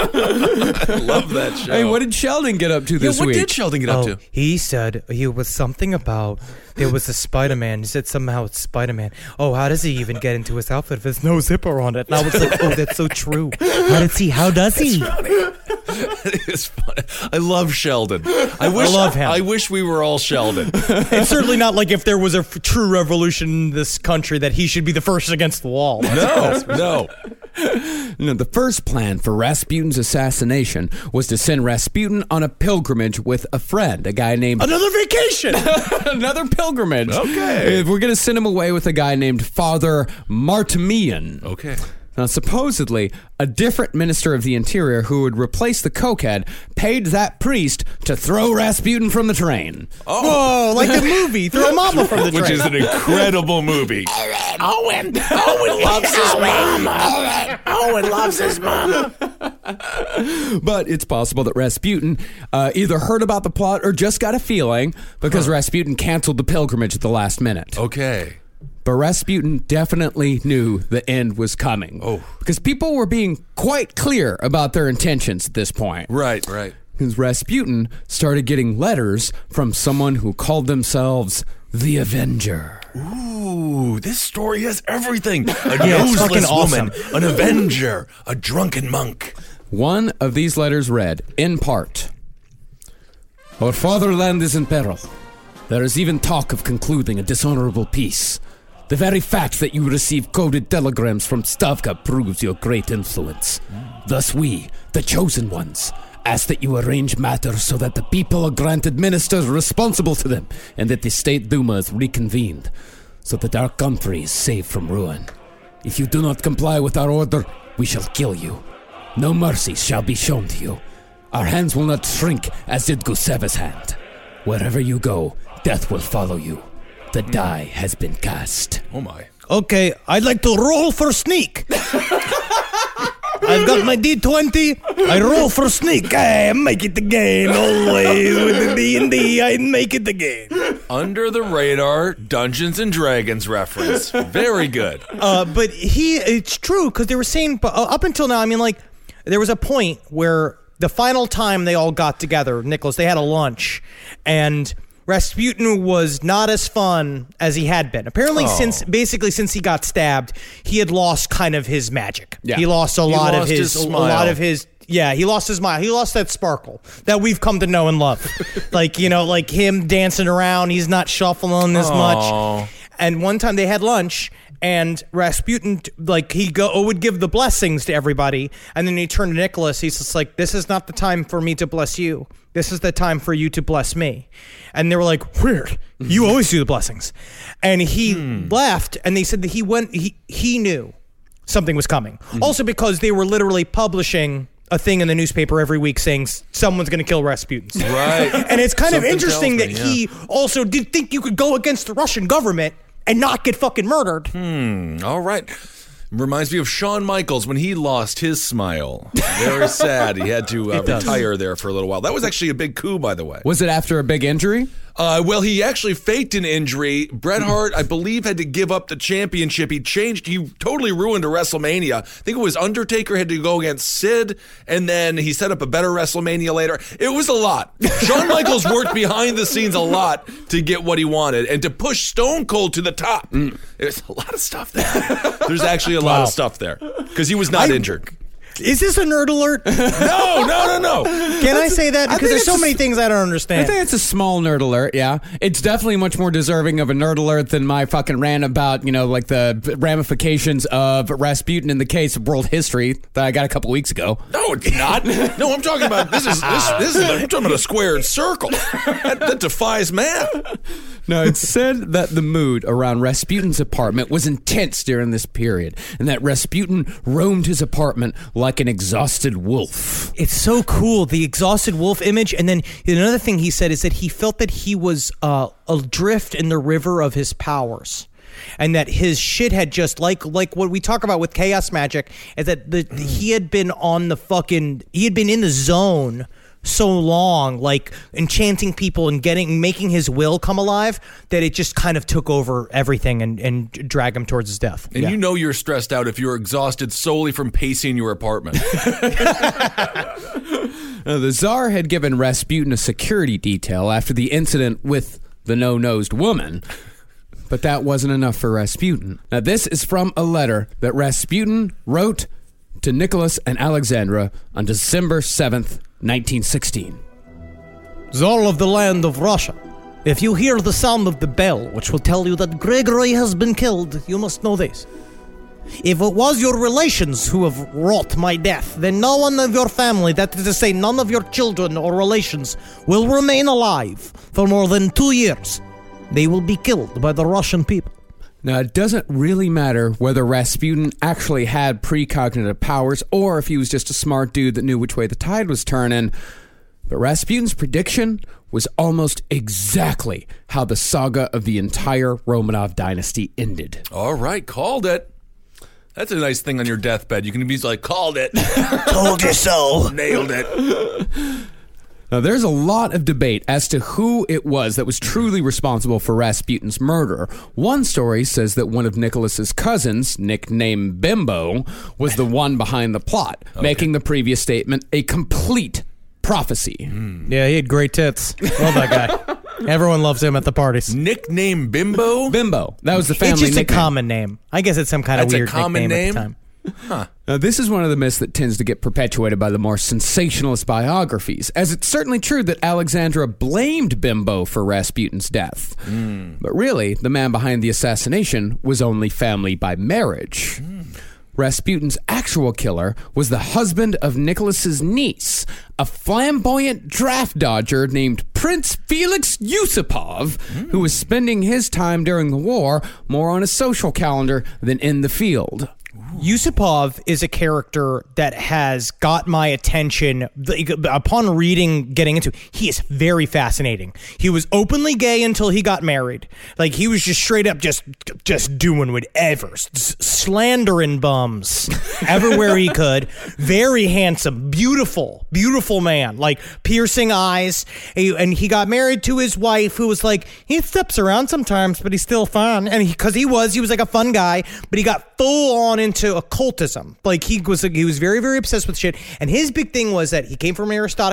I love that show. Hey, what did Sheldon get up to this what week? did Sheldon get up to? He said he was something about there was a Spider-Man. He said somehow it's Spider-Man. Oh, how does he even get into his outfit if there's no zipper on it? And I was like, oh, that's so true. How does he? It's funny. I love Sheldon. I love him. I wish we were all Sheldon. It's certainly not like if there was a true revolution in this country that he should be the first against the wall. No. The first plan for Rasputin's assassination was to send Rasputin on a pilgrimage with a friend, a guy named... Another vacation! Another pilgrimage. Okay. We're going to send him away with a guy named Father Martimian. Okay. Now, supposedly, a different minister of the interior who would replace the cokehead paid that priest to throw Rasputin from the train. Whoa, like the movie, throw mama from the train. Which is an incredible movie. Owen loves his mom. Owen loves his mom. But it's possible that Rasputin either heard about the plot or just got a feeling because Rasputin canceled the pilgrimage at the last minute. Okay. But Rasputin definitely knew the end was coming. Oh. Because people were being quite clear about their intentions at this point. Right. Because Rasputin started getting letters from someone who called themselves the Avenger. Ooh, this story has everything. A it's fucking noseless woman, an avenger, a drunken monk. One of these letters read, in part, "Our fatherland is in peril. There is even talk of concluding a dishonorable peace. The very fact that you receive coded telegrams from Stavka proves your great influence. Thus we, the chosen ones, ask that you arrange matters so that the people are granted ministers responsible to them and that the State Duma is reconvened so that our country is saved from ruin. If you do not comply with our order, we shall kill you. No mercy shall be shown to you. Our hands will not shrink as did Guseva's hand. Wherever you go, death will follow you. The die has been cast." Oh my. Okay, I'd like to roll for sneak. I've got my D20. I roll for sneak. I make it again. Always with the D&D, I make it again. Under the radar Dungeons and Dragons reference. Very good. But it's true because they were saying up until now. I mean, like there was a point where the final time they all got together, Nicholas, they had a lunch, and Rasputin was not as fun as he had been. Apparently, since he got stabbed, he had lost kind of his magic. Yeah. He lost a lot of his smile. Yeah, he lost his smile. He lost that sparkle that we've come to know and love. like him dancing around. He's not shuffling as much. And one time they had lunch, and Rasputin, would give the blessings to everybody, and then he turned to Nicholas. He's just like, "This is not the time for me to bless you. This is the time for you to bless me." And they were like, "Weird. You always do the blessings." And he left, and they said that he knew something was coming. Also because they were literally publishing a thing in the newspaper every week saying someone's going to kill Rasputin. Right. And it's kind of Something interesting that tells me, he also did think you could go against the Russian government and not get fucking murdered. All right. Reminds me of Shawn Michaels when he lost his smile. Very sad. He had to retire there for a little while. That was actually a big coup, by the way. Was it after a big injury? Well, he actually faked an injury. Bret Hart, I believe, had to give up the championship. He totally ruined a WrestleMania. I think it was Undertaker had to go against Sid, and then he set up a better WrestleMania later. It was a lot. Shawn Michaels worked behind the scenes a lot to get what he wanted and to push Stone Cold to the top. There's a lot of stuff there. There's actually a lot of stuff there because he was not injured. Is this a nerd alert? No. Can I say that? Because there's so many things I don't understand. I think it's a small nerd alert, yeah. It's definitely much more deserving of a nerd alert than my fucking rant about, like the ramifications of Rasputin in the case of world history that I got a couple weeks ago. No, it's not. No, I'm talking about I'm talking about a squared circle. That defies math. No, it's said that the mood around Rasputin's apartment was intense during this period, and that Rasputin roamed his apartment like an exhausted wolf. It's so cool, the exhausted wolf image. And then another thing he said is that he felt that he was adrift in the river of his powers. And that his shit had just like what we talk about with chaos magic is that he had been in the zone so long, like enchanting people and making his will come alive, that it just kind of took over everything and dragged him towards his death. And you know you're stressed out if you're exhausted solely from pacing your apartment. The Tsar had given Rasputin a security detail after the incident with the no-nosed woman, but that wasn't enough for Rasputin. Now, this is from a letter that Rasputin wrote to Nicholas and Alexandra on December 7th, 1916. Tsar of the land of Russia, if you hear the sound of the bell, which will tell you that Gregory has been killed, you must know this. If it was your relations who have wrought my death, then no one of your family, that is to say, none of your children or relations, will remain alive for more than 2 years. They will be killed by the Russian people. Now, it doesn't really matter whether Rasputin actually had precognitive powers or if he was just a smart dude that knew which way the tide was turning, but Rasputin's prediction was almost exactly how the saga of the entire Romanov dynasty ended. All right, called it. That's a nice thing on your deathbed. You can be like, called it. Told you so. Nailed it. Now, there's a lot of debate as to who it was that was truly responsible for Rasputin's murder. One story says that one of Nicholas's cousins, nicknamed Bimbo, was the one behind the plot, making the previous statement a complete prophecy. Yeah, he had great tits. Love that guy. Everyone loves him at the parties. Nickname Bimbo? Bimbo. That was the family It's just nickname. a common name. I guess it's some kind That's of a weird common nickname name? at the time. Now, this is one of the myths that tends to get perpetuated by the more sensationalist biographies, as it's certainly true that Alexandra blamed Bimbo for Rasputin's death. But really, the man behind the assassination was only family by marriage. Rasputin's actual killer was the husband of Nicholas's niece, a flamboyant draft dodger named Prince Felix Yusupov, who was spending his time during the war more on a social calendar than in the field. Yusupov is a character that has got my attention upon getting into. He is very fascinating. He was openly gay until he got married. Like, he was just straight up just doing whatever, slandering bums everywhere he could. Very handsome, beautiful man, like piercing eyes. And he got married to his wife, who was like, he steps around sometimes, but he's still fun. And because he was like a fun guy, but he got full on into occultism. Like, he was very, very obsessed with shit. And his big thing was that he came from an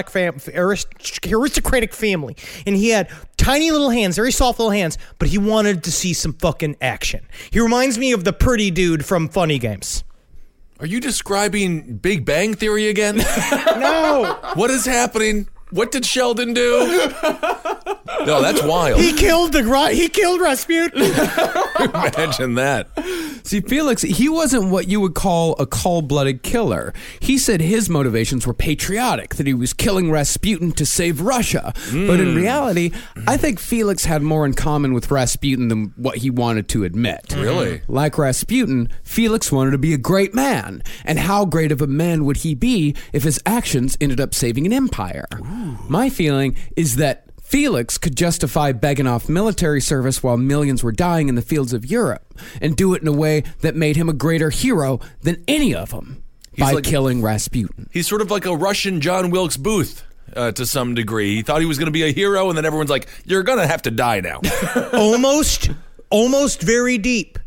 aristocratic family, and he had tiny little hands, very soft little hands, but he wanted to see some fucking action. He reminds me of the pretty dude from Funny Games. Are you describing Big Bang Theory again? No. What is happening? What did Sheldon do? No, that's wild. He killed Rasputin. Imagine that. See, Felix, he wasn't what you would call a cold-blooded killer. He said his motivations were patriotic, that he was killing Rasputin to save Russia. But in reality, I think Felix had more in common with Rasputin than what he wanted to admit. Really? Like Rasputin, Felix wanted to be a great man. And how great of a man would he be if his actions ended up saving an empire? My feeling is that Felix could justify begging off military service while millions were dying in the fields of Europe, and do it in a way that made him a greater hero than any of them by killing Rasputin. He's sort of like a Russian John Wilkes Booth to some degree. He thought he was going to be a hero, and then everyone's like, you're going to have to die now. Almost very deep.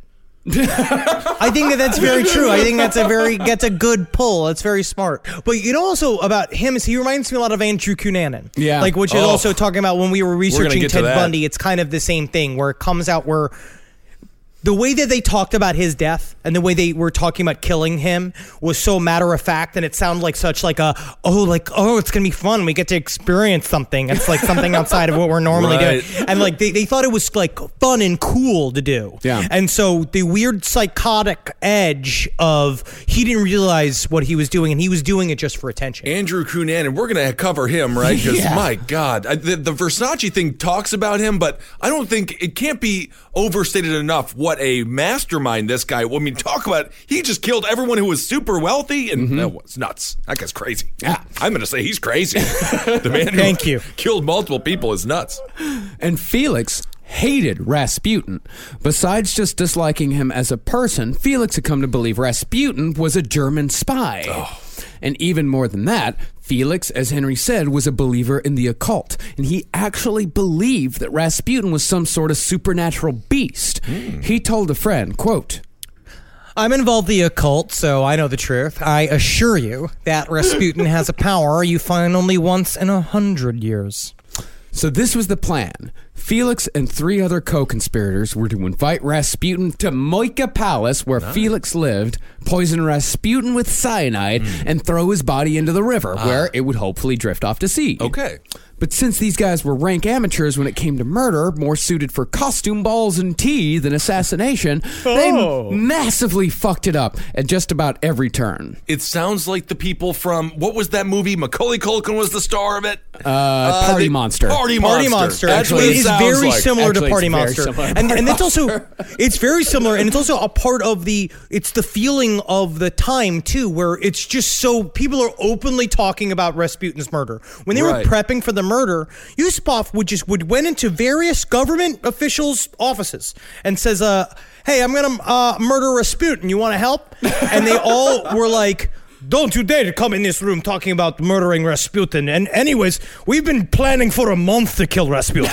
I think that's very true. I think that's a good pull. It's very smart. But you know, also about him is he reminds me a lot of Andrew Cunanan. Yeah. Like, which is also talking about when we were researching get to Ted that. Bundy. It's kind of the same thing where it comes out where the way that they talked about his death and the way they were talking about killing him was so matter of fact, and it sounded like such like it's gonna be fun. We get to experience something. It's like something outside of what we're normally doing, and like they thought it was like fun and cool to do. Yeah. And so the weird psychotic edge of he didn't realize what he was doing, and he was doing it just for attention. Andrew Cunanan, we're going to cover him, right? Because, Yeah. my God, the Versace thing talks about him, but I don't think it can't be overstated enough what a mastermind this guy, I mean, talk about, he just killed everyone who was super wealthy, and that was nuts. That guy's crazy. Yeah. I'm going to say he's crazy. The man who killed multiple people is nuts. And Felix hated Rasputin. Besides just disliking him as a person, Felix had come to believe Rasputin was a German spy. And even more than that, Felix, as Henry said, was a believer in the occult, and he actually believed that Rasputin was some sort of supernatural beast. He told a friend, quote, I'm involved in the occult, so I know the truth. I assure you that Rasputin has a power you find only once in 100 years. So this was the plan. Felix and 3 other co-conspirators were to invite Rasputin to Moika Palace, where Felix lived, poison Rasputin with cyanide, and throw his body into the river, where it would hopefully drift off to sea. Okay. But since these guys were rank amateurs when it came to murder, more suited for costume balls and tea than assassination, they massively fucked it up at just about every turn. It sounds like the people from, what was that movie? Macaulay Culkin was the star of it? Party Monster. Party Party Monster. That's what It it is sounds very like. similar to Actually, Party it's very Monster. similar to And Party it's also, it's very similar, and it's also a part of it's the feeling of the time, too, where it's just so, people are openly talking about Rasputin's murder. When they were Right. prepping for the murder, Yusupov went into various government officials' offices and says, hey, I'm going to murder Rasputin. You want to help? And they all were like, don't you dare to come in this room talking about murdering Rasputin. And anyways, we've been planning for a month to kill Rasputin.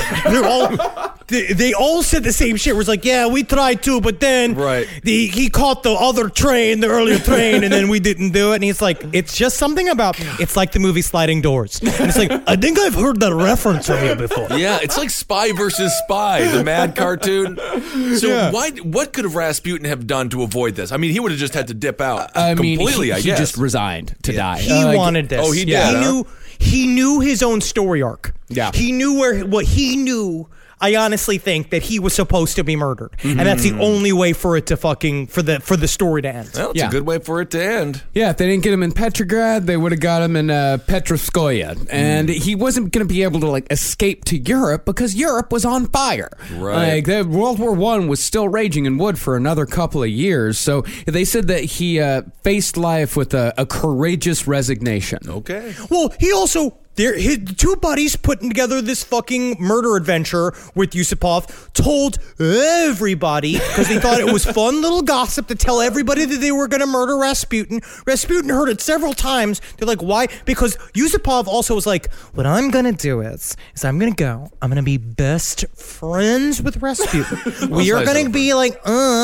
They all said the same shit. It was like, yeah, we tried to, but then he caught the other train, the earlier train, and then we didn't do it. And he's like, it's just something about, it's like the movie Sliding Doors. And it's like, I think I've heard that reference from you before. Yeah, it's like Spy versus Spy, the Mad cartoon. So what could Rasputin have done to avoid this? I mean, he would have just had to dip out completely, I he guess. just resigned to die. He wanted this. Oh, he did, He knew his own story arc. Yeah. He knew what he knew. I honestly think that he was supposed to be murdered, and that's the only way for it to for the story to end. Well, it's a good way for it to end. Yeah, if they didn't get him in Petrograd, they would have got him in Petrovskoye. And he wasn't going to be able to escape to Europe because Europe was on fire. Right. World War I was still raging and would for another couple of years. So they said that he faced life with a courageous resignation. Okay. Well, he also. His 2 buddies putting together this fucking murder adventure with Yusupov told everybody because they thought it was fun little gossip to tell everybody that they were going to murder Rasputin. Rasputin heard it several times. They're like, why? Because Yusupov also was like, what I'm going to do is I'm going to be best friends with Rasputin. We are going to be like,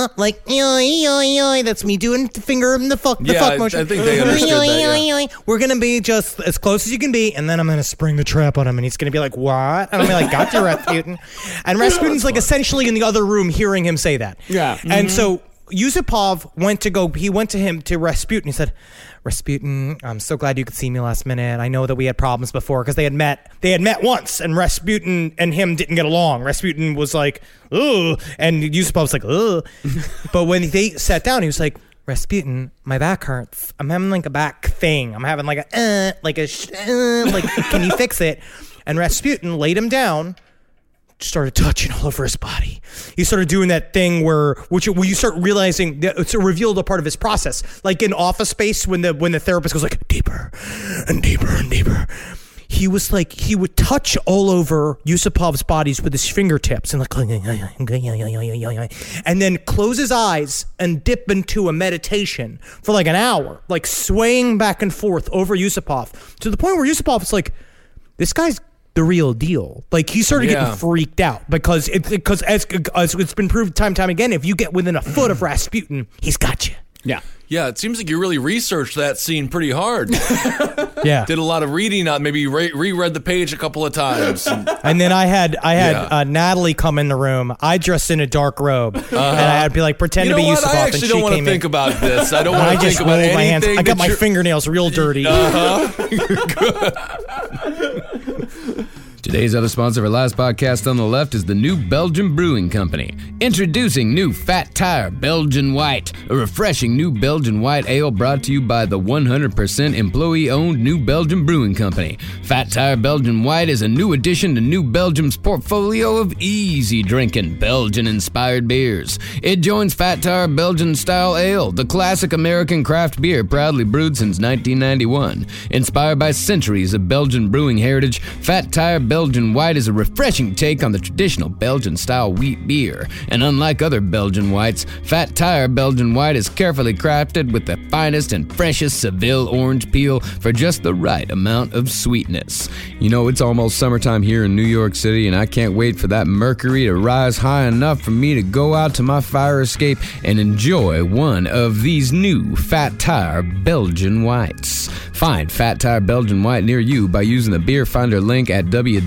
that's me doing the finger in the fuck motion. I think they understood that, We're going to be just as close as you can be, and then I'm going to spring the trap on him, and he's going to be like, what? And I'm going to be like, got you, Rasputin. And Rasputin's essentially in the other room hearing him say that. Yeah. And so Yusupov went to Rasputin. He said, Rasputin, I'm so glad you could see me last minute. I know that we had problems before because they had met once, and Rasputin and him didn't get along. Rasputin was like, ugh, and Yusupov was like, ugh. But when they sat down, he was like, Rasputin, my back hurts. I'm having a back thing. I'm having can you fix it? And Rasputin laid him down, started touching all over his body. He started doing that thing where you start realizing that it's revealed a part of his process. Like in Office Space when the therapist goes deeper and deeper and deeper. He would touch all over Yusupov's bodies with his fingertips and and then close his eyes and dip into a meditation for an hour, swaying back and forth over Yusupov to the point where Yusupov is like, this guy's the real deal. He started getting freaked out because as it's been proved time and time again, if you get within a foot of Rasputin, he's got you. Yeah. Yeah, it seems like you really researched that scene pretty hard. Yeah. Did a lot of reading on, maybe reread the page a couple of times. And then I had Natalie come in the room. I dressed in a dark robe, and I'd be pretend to be Yusupov. I actually don't want to think about this. I don't want to think about rolled anything. My hands. I got my fingernails real dirty. Today's other sponsor of our last podcast on the left is the New Belgium Brewing Company. Introducing new Fat Tire Belgian White, a refreshing new Belgian White ale brought to you by the 100% employee-owned New Belgium Brewing Company. Fat Tire Belgian White is a new addition to New Belgium's portfolio of easy-drinking Belgian-inspired beers. It joins Fat Tire Belgian-style ale, the classic American craft beer proudly brewed since 1991. Inspired by centuries of Belgian brewing heritage, Fat Tire Belgian Belgian White is a refreshing take on the traditional Belgian-style wheat beer. And unlike other Belgian Whites, Fat Tire Belgian White is carefully crafted with the finest and freshest Seville orange peel for just the right amount of sweetness. You know, it's almost summertime here in New York City, and I can't wait for that mercury to rise high enough for me to go out to my fire escape and enjoy one of these new Fat Tire Belgian Whites. Find Fat Tire Belgian White near you by using the Beer Finder link at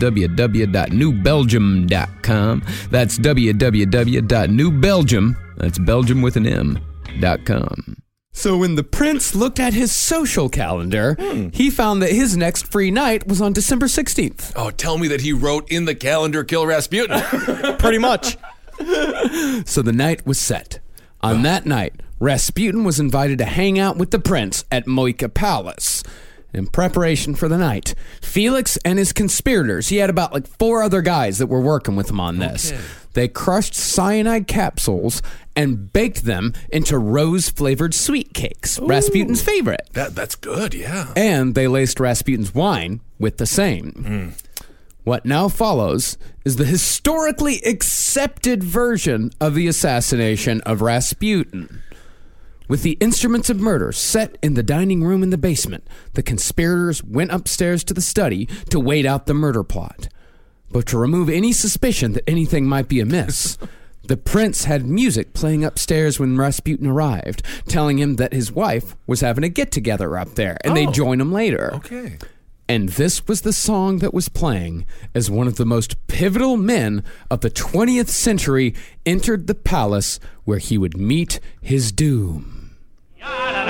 www.newbelgium.com. That's www.newbelgium, that's Belgium with an M.com. So when the prince looked at his social calendar, he found that his next free night was on December 16th. Oh, tell me that he wrote in the calendar, kill Rasputin. Pretty much. So the night was set. On that night, Rasputin was invited to hang out with the prince at Moika Palace. In preparation for the night, Felix and his conspirators, he had about like 4 other guys that were working with him on this. Okay. They crushed cyanide capsules and baked them into rose-flavored sweet cakes, Rasputin's favorite. That's good, yeah. And they laced Rasputin's wine with the same. What now follows is the historically accepted version of the assassination of Rasputin. With the instruments of murder set in the dining room in the basement, the conspirators went upstairs to the study to wait out the murder plot. But to remove any suspicion that anything might be amiss, the prince had music playing upstairs when Rasputin arrived, telling him that his wife was having a get-together up there, and they'd join him later. Okay. And this was the song that was playing as one of the most pivotal men of the 20th century entered the palace where he would meet his doom. I'm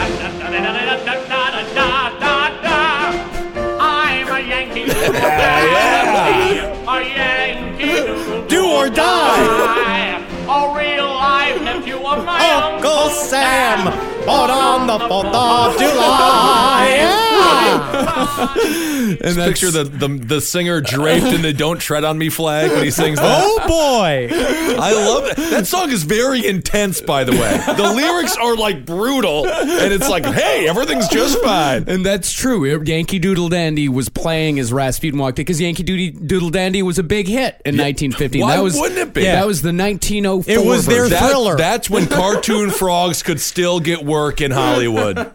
a Yankee. A Yankee. Do or die. A real live nephew of my Uncle Sam, born on the 4th of July. Just picture the singer draped in the "Don't Tread on Me" flag when he sings that. Oh boy! I love it. That song is very intense, by the way. The lyrics are like brutal, and it's like, hey, everything's just fine. And that's true. Yankee Doodle Dandy was playing as Rasputin walked in because Yankee Doodle Dandy was a big hit in 1950. Why wouldn't it be? That was the 1904 It was their version. thriller. That's when cartoon frogs could still get work in Hollywood.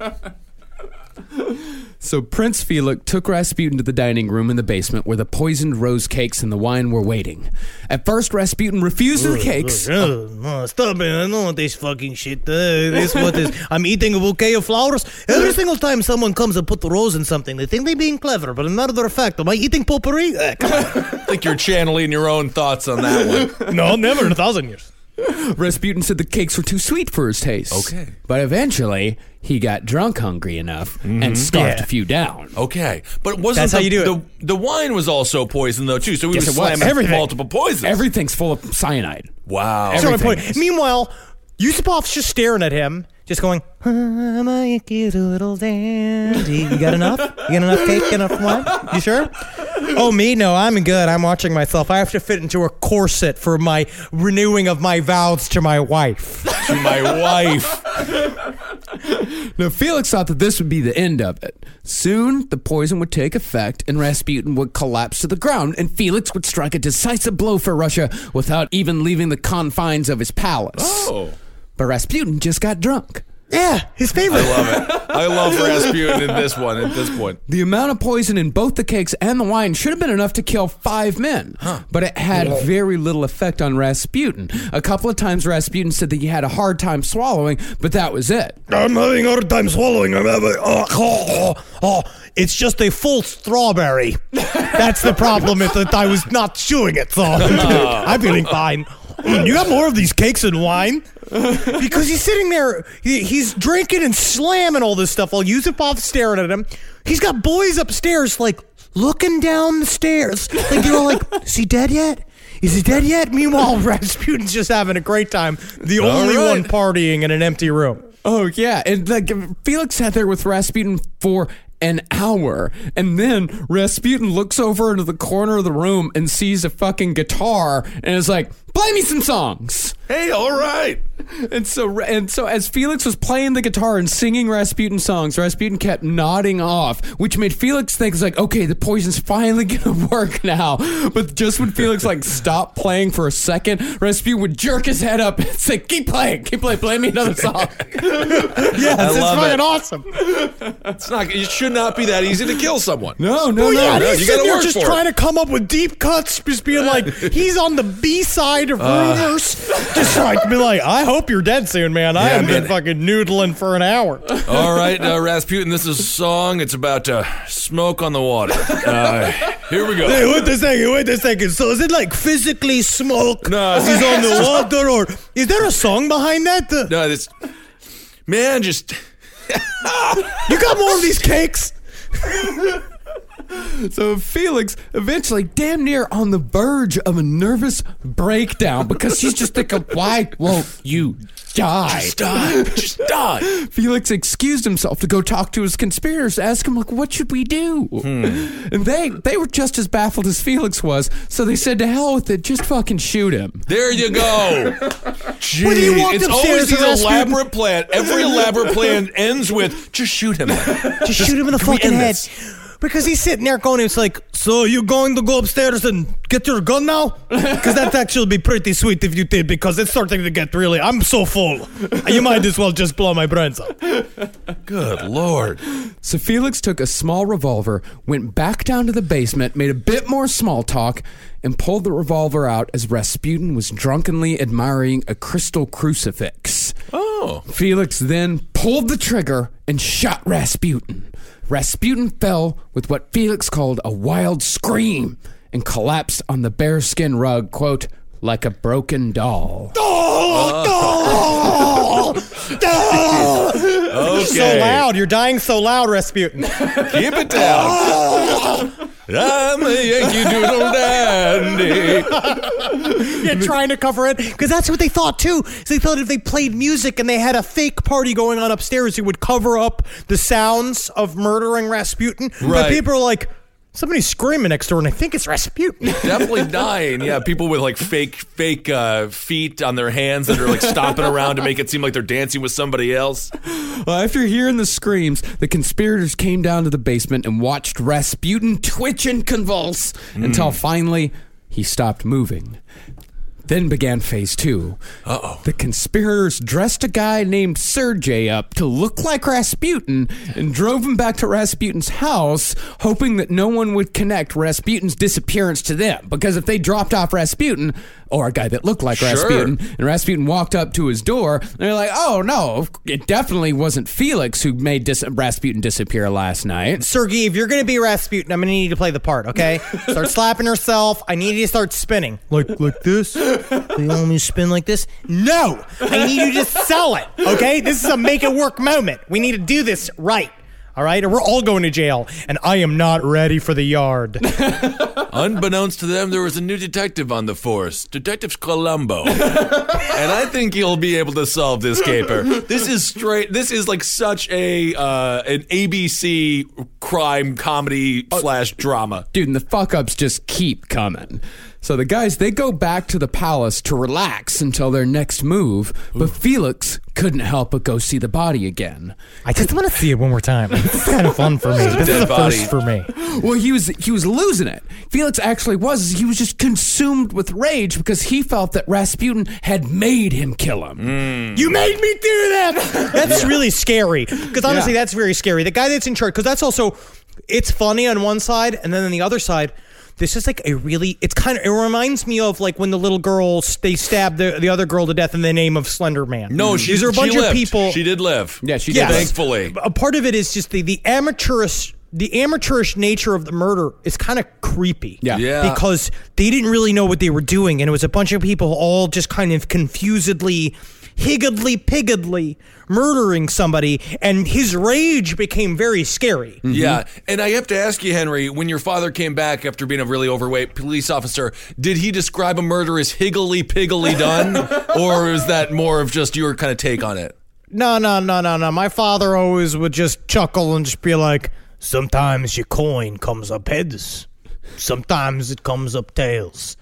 So Prince Felix took Rasputin to the dining room in the basement where the poisoned rose cakes and the wine were waiting. At first, Rasputin refused the cakes. Stop it. I don't want this fucking shit. This what is. I'm eating a bouquet of flowers. Every single time someone comes and put the rose in something, they think they're being clever. But as a matter of fact, am I eating potpourri? Come on. I think you're channeling your own thoughts on that one. No, never in 1,000 years. Rasputin said the cakes were too sweet for his taste. Okay. But eventually, he got drunk hungry enough and scarfed a few down. Okay. But wasn't That's how you do it. The wine was also poison, though, too. So we Yes, were it was. slamming Everything. multiple poisons. Everything's full of cyanide. Wow. That's my Everything point. is. Meanwhile, Yusupov's just staring at him, just going, I'm a cute little dandy. You got enough? You got enough cake, enough wine? You sure? Oh, me? No, I'm good. I'm watching myself. I have to fit into a corset for my renewing of my vows to my wife. To my wife. Now, Felix thought that this would be the end of it. Soon, the poison would take effect and Rasputin would collapse to the ground, and Felix would strike a decisive blow for Russia without even leaving the confines of his palace. Oh. But Rasputin just got drunk. Yeah, his favorite. I love it. I love Rasputin in this one at this point. The amount of poison in both the cakes and the wine should have been enough to kill 5 men, but it had very little effect on Rasputin. A couple of times Rasputin said that he had a hard time swallowing, but that was it. I'm having a hard time swallowing. I'm having. It's just a full strawberry. That's the problem. Is that I was not chewing it, so I'm feeling fine. You got more of these cakes and wine? Because he's sitting there, he's drinking and slamming all this stuff while Yusupov's staring at him. He's got boys upstairs, like, looking down the stairs. Like, they're all like, is he dead yet? Is he dead yet? Meanwhile, Rasputin's just having a great time. The only one partying in an empty room. Oh, yeah. And like Felix sat there with Rasputin for an hour, and then Rasputin looks over into the corner of the room and sees a fucking guitar and is like, play me some songs. Hey, all right. And so as Felix was playing the guitar and singing Rasputin songs, Rasputin kept nodding off, which made Felix think, like, okay, the poison's finally gonna work now. But just when Felix stopped playing for a second, Rasputin would jerk his head up and say, keep playing, play me another song. Yes, it's love fucking it. awesome. It should not be that easy to kill someone. No. Oh yeah, no, he's you sitting gotta there work just for it. trying to come up with deep cuts, just being like, he's on the B side of Rumors, just like be like, I hope you're dead soon, man. I have been fucking noodling for an hour. All right, Rasputin, this is a song. It's about smoke on the water. Here we go. Hey, wait a second. So is it like physically smoke? No, as he's on the water, or is there a song behind that? No, this man just. You got more of these cakes? So Felix eventually damn near on the verge of a nervous breakdown because she's just thinking, why won't you die? Just die. Felix excused himself to go talk to his conspirators, ask him, like, what should we do? And they were just as baffled as Felix was, so they said, to hell with it, just fucking shoot him. There you go. Gee, When he walked it's upstairs always to these Rasputin- elaborate plan. Every elaborate plan ends with just shoot him. Just shoot him in the can we fucking end head. this? Because he's sitting there going, it's like, so you going to go upstairs and get your gun now? Because that'd actually be pretty sweet if you did, because it's starting to get really, I'm so full. You might as well just blow my brains out. Good Lord. So Felix took a small revolver, went back down to the basement, made a bit more small talk, and pulled the revolver out as Rasputin was drunkenly admiring a crystal crucifix. Oh. Felix then pulled the trigger and shot Rasputin. Rasputin fell with what Felix called a wild scream and collapsed on the bearskin rug, quote, like a broken doll. Okay. So loud. You're dying so loud, Rasputin. Keep it down. I'm a Yankee Doodle Dandy. You're trying to cover it. Because that's what they thought, too. So they thought if they played music and they had a fake party going on upstairs, it would cover up the sounds of murdering Rasputin. But Right. people are like, somebody's screaming next door, and I think it's Rasputin. Definitely dying. Yeah, people with like fake feet on their hands that are like stomping around to make it seem like they're dancing with somebody else. Well, after hearing the screams, the conspirators came down to the basement and watched Rasputin twitch and convulse until finally he stopped moving. Then began phase 2. Uh-oh. The conspirators dressed a guy named Sergei up to look like Rasputin and drove him back to Rasputin's house, hoping that no one would connect Rasputin's disappearance to them. Because if they dropped off Rasputin, or a guy that looked like Sure. Rasputin, and Rasputin walked up to his door, they're like, oh no, it definitely wasn't Felix who made Rasputin disappear last night. Sergei, if you're going to be Rasputin, I'm going to need you to play the part, okay? Start slapping herself. I need you to start spinning. Like this? You want me to spin like this? No! I need you to sell it, okay? This is a make-it-work moment. We need to do this right, all right? Or we're all going to jail, and I am not ready for the yard. Unbeknownst to them, there was a new detective on the force, Detective Columbo. And I think he'll be able to solve this caper. This is like such an ABC crime comedy / drama. Dude, and the fuck-ups just keep coming. So the guys, they go back to the palace to relax until their next move, but Felix couldn't help but go see the body again. I just want to see it one more time. It's kind of fun for me. This is dead a body. first for me. Well, he was losing it. Felix actually he was just consumed with rage because he felt that Rasputin had made him kill him. You made me do that. That's really scary. Because honestly, that's very scary. The guy that's in charge, because that's also, it's funny on one side, and then on the other side, this is like a really, it reminds me of like when the little girls, they stabbed the other girl to death in the name of Slender Man. No, these are a bunch she of lived. people. She did live. Yeah, she did. Yes. Thankfully. A part of it is just the amateurish nature of the murder is kind of creepy. Yeah. Yeah. Because they didn't really know what they were doing, and it was a bunch of people all just kind of confusedly, higgledy-piggledy murdering somebody, and his rage became very scary. Yeah, and I have to ask you, Henry, when your father came back after being a really overweight police officer, did he describe a murder as higgly-piggly done, or is that more of just your kind of take on it? No. My father always would just chuckle and just be like, sometimes your coin comes up heads. Sometimes it comes up tails.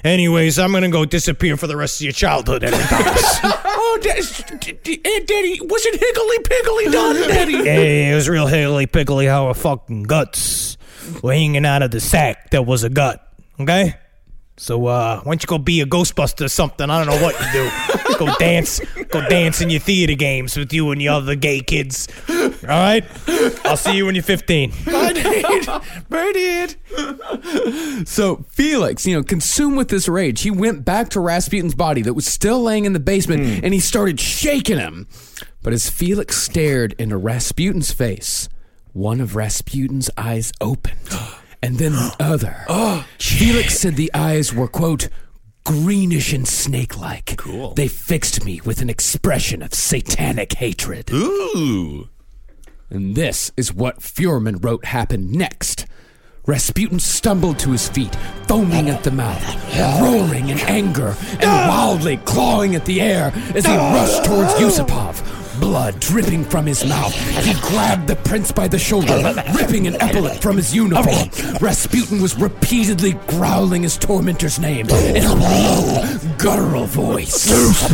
Anyways, I'm gonna go disappear for the rest of your childhood, Eddie Thomas. Oh, Daddy, was it higgly-piggly done, Daddy? Hey, it was real higgly-piggly how our fucking guts were hanging out of the sack that was a gut, okay? So, why don't you go be a Ghostbuster or something? I don't know what you do. Go dance in your theater games with you and the other gay kids. All right? I'll see you when you're 15. Bye, So Felix, consumed with this rage, he went back to Rasputin's body that was still laying in the basement, and he started shaking him. But as Felix stared into Rasputin's face, one of Rasputin's eyes opened. And then the other. Felix said the eyes were, quote, greenish and snake-like. Cool. They fixed me with an expression of satanic hatred. Ooh. And this is what Fuhrman wrote happened next. Rasputin stumbled to his feet, foaming at the mouth, roaring in anger, and wildly clawing at the air as he rushed towards Yusupov. Blood dripping from his mouth, he grabbed the prince by the shoulder, ripping an epaulet from his uniform. Rasputin was repeatedly growling his tormentor's name in a low, guttural voice.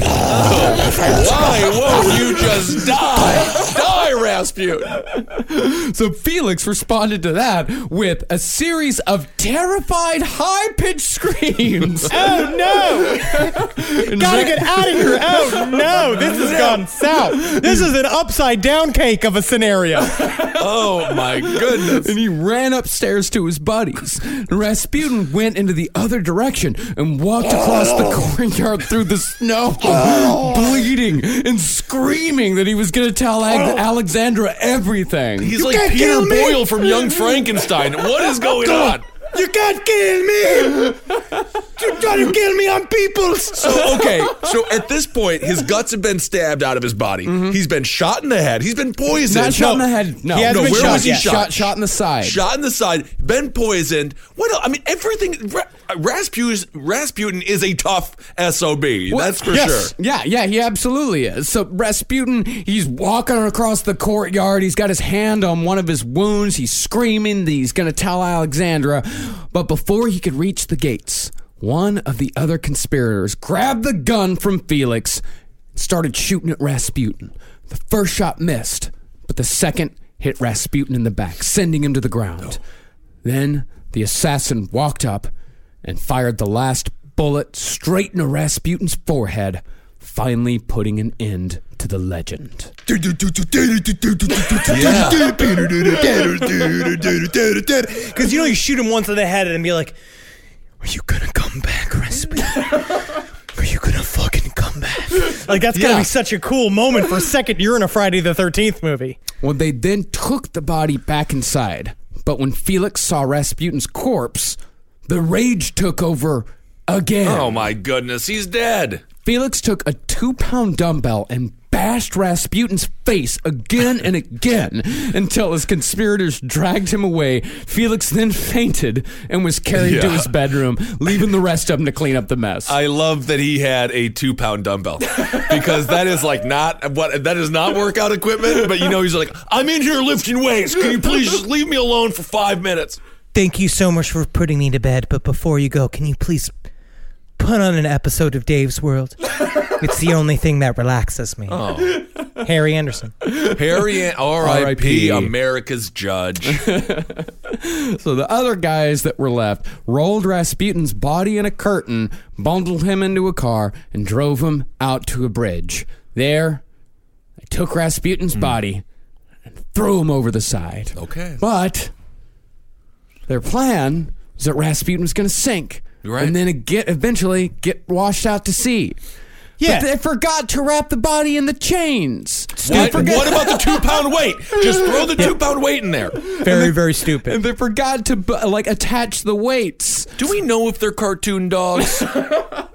Why won't you just die? Die, Rasputin! So Felix responded to that with a series of terrified, high-pitched screams. Oh, no! Gotta get out of here! Oh, no! This has gone south. This is an upside-down cake of a scenario. Oh, my goodness. And he ran upstairs to his buddies. Rasputin went into the other direction and walked across the courtyard through the snow, bleeding and screaming that he was going to tell Alexandra everything. He's like Peter Boyle from Young Frankenstein. What is going on? You can't kill me! You're trying to kill me on peoples! So at this point, his guts have been stabbed out of his body. He's been shot in the head. He's been poisoned. Not shot in the head. No, He hasn't been where shot was he yet. shot? Shot in the side. Shot in the side, been poisoned. What else? I mean, everything. Rasputin is a tough SOB. That's for sure. Yeah, he absolutely is. So Rasputin, he's walking across the courtyard. He's got his hand on one of his wounds. He's screaming that he's going to tell Alexandra. But before he could reach the gates, one of the other conspirators grabbed the gun from Felix and started shooting at Rasputin. The first shot missed, but the second hit Rasputin in the back, sending him to the ground. Then the assassin walked up and fired the last bullet straight into Rasputin's forehead, finally putting an end to the legend. Because you shoot him once in the head and be like, are you gonna come back, Rasputin? Are you gonna fucking come back? Like, that's gonna be such a cool moment for a second you're in a Friday the 13th movie. Well, they then took the body back inside, but when Felix saw Rasputin's corpse, the rage took over again. Oh my goodness, he's dead. Felix took a 2-pound dumbbell and bashed Rasputin's face again and again until his conspirators dragged him away. Felix then fainted and was carried to his bedroom, leaving the rest of them to clean up the mess. I love that he had a 2-pound dumbbell because that is like that is not workout equipment. But he's like, I'm in here lifting weights. Can you please just leave me alone for 5 minutes? Thank you so much for putting me to bed, but before you go, can you please put on an episode of Dave's World? It's the only thing that relaxes me. Oh. Harry Anderson. Harry, R.I.P. America's Judge. So the other guys that were left rolled Rasputin's body in a curtain, bundled him into a car, and drove him out to a bridge. There, they took Rasputin's body and threw him over the side. Okay. But their plan was that Rasputin was going to sink. Right. And then eventually get washed out to sea. Yeah. But they forgot to wrap the body in the chains. What about the 2-pound weight? Just throw the 2-pound weight in there. Very, very stupid. And they forgot to attach the weights. Do we know if they're cartoon dogs?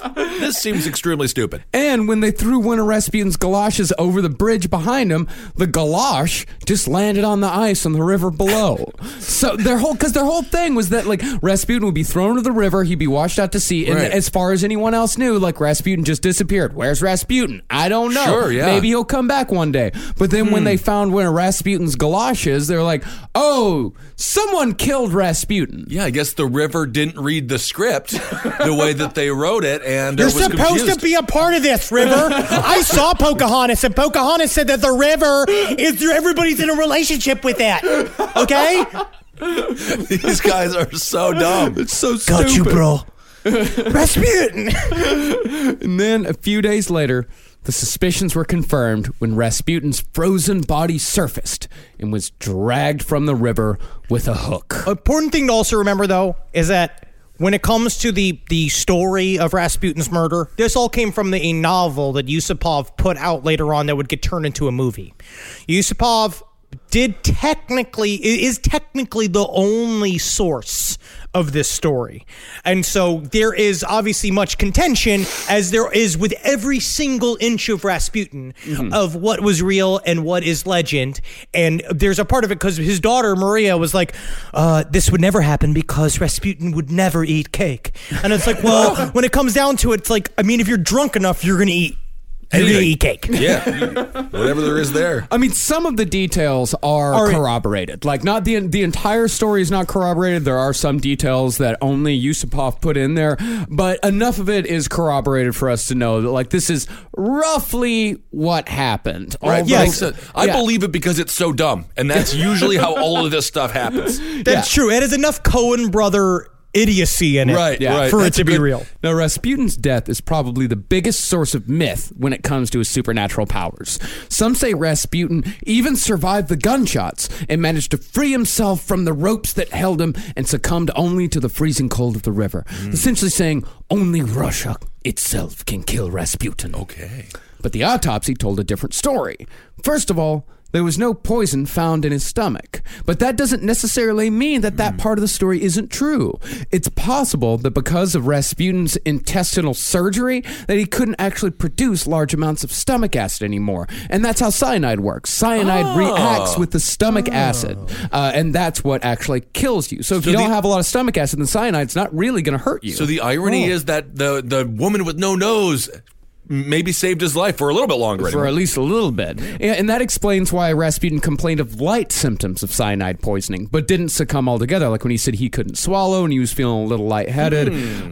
This seems extremely stupid. And when they threw one of Rasputin's galoshes over the bridge behind him, the galosh just landed on the ice on the river below. So their whole thing was that like Rasputin would be thrown into the river, he'd be washed out to sea, and Right. as far as anyone else knew, like Rasputin just disappeared. Where's Rasputin? I don't know. Sure, yeah. Maybe he'll come back one day. But then when they found one of Rasputin's galoshes, they were like, oh, someone killed Rasputin. Yeah, I guess the river didn't read the script the way that they wrote it, and You're was supposed confused. to be a part of this, River. I saw Pocahontas, and Pocahontas said that the river is everybody's in a relationship with that. Okay? These guys are so dumb. It's so stupid. Got you, bro. Rasputin. And then a few days later, the suspicions were confirmed when Rasputin's frozen body surfaced and was dragged from the river with a hook. Important thing to also remember, though, is that when it comes to the story of Rasputin's murder, this all came from a novel that Yusupov put out later on that would get turned into a movie. Yusupov is technically the only source of this story. And so there is obviously much contention, as there is with every single inch of Rasputin, of what was real and what is legend. And there's a part of it because his daughter, Maria, was like, this would never happen because Rasputin would never eat cake. And it's like, well, when it comes down to it, it's like, I mean, if you're drunk enough, you're going to eat. You're going to eat cake. Yeah, whatever there is there. I mean, some of the details are corroborated. Like, not the entire story is not corroborated. There are some details that only Yusupov put in there, but enough of it is corroborated for us to know that, like, this is roughly what happened. Right. Yes. I believe it because it's so dumb, and that's usually how all of this stuff happens. That's true. It has enough Coen brother idiocy in it Right, right. for That's it to be real. Now, Rasputin's death is probably the biggest source of myth when it comes to his supernatural powers. Some say Rasputin even survived the gunshots and managed to free himself from the ropes that held him and succumbed only to the freezing cold of the river. Essentially saying, only Russia itself can kill Rasputin. Okay. But the autopsy told a different story. First of all, there was no poison found in his stomach. But that doesn't necessarily mean that that part of the story isn't true. It's possible that because of Rasputin's intestinal surgery, that he couldn't actually produce large amounts of stomach acid anymore. And that's how cyanide works. Cyanide reacts with the stomach acid. And that's what actually kills you. So if you don't have a lot of stomach acid, then cyanide's not really going to hurt you. So the irony is that the woman with no nose maybe saved his life for a little bit longer. For at least a little bit. And that explains why Rasputin complained of light symptoms of cyanide poisoning, but didn't succumb altogether, like when he said he couldn't swallow and he was feeling a little lightheaded.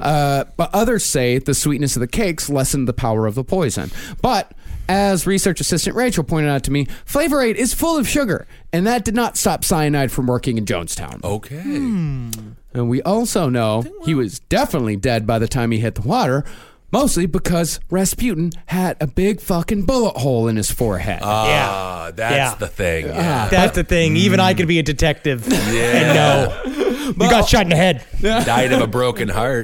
But others say the sweetness of the cakes lessened the power of the poison. But as research assistant Rachel pointed out to me, Flavor Aid is full of sugar, and that did not stop cyanide from working in Jonestown. Okay. And we also know he was definitely dead by the time he hit the water, mostly because Rasputin had a big fucking bullet hole in his forehead. That's Yeah. the thing. Yeah. That's the thing. Even I could be a detective and know. You got shot in the head. Died of a broken heart.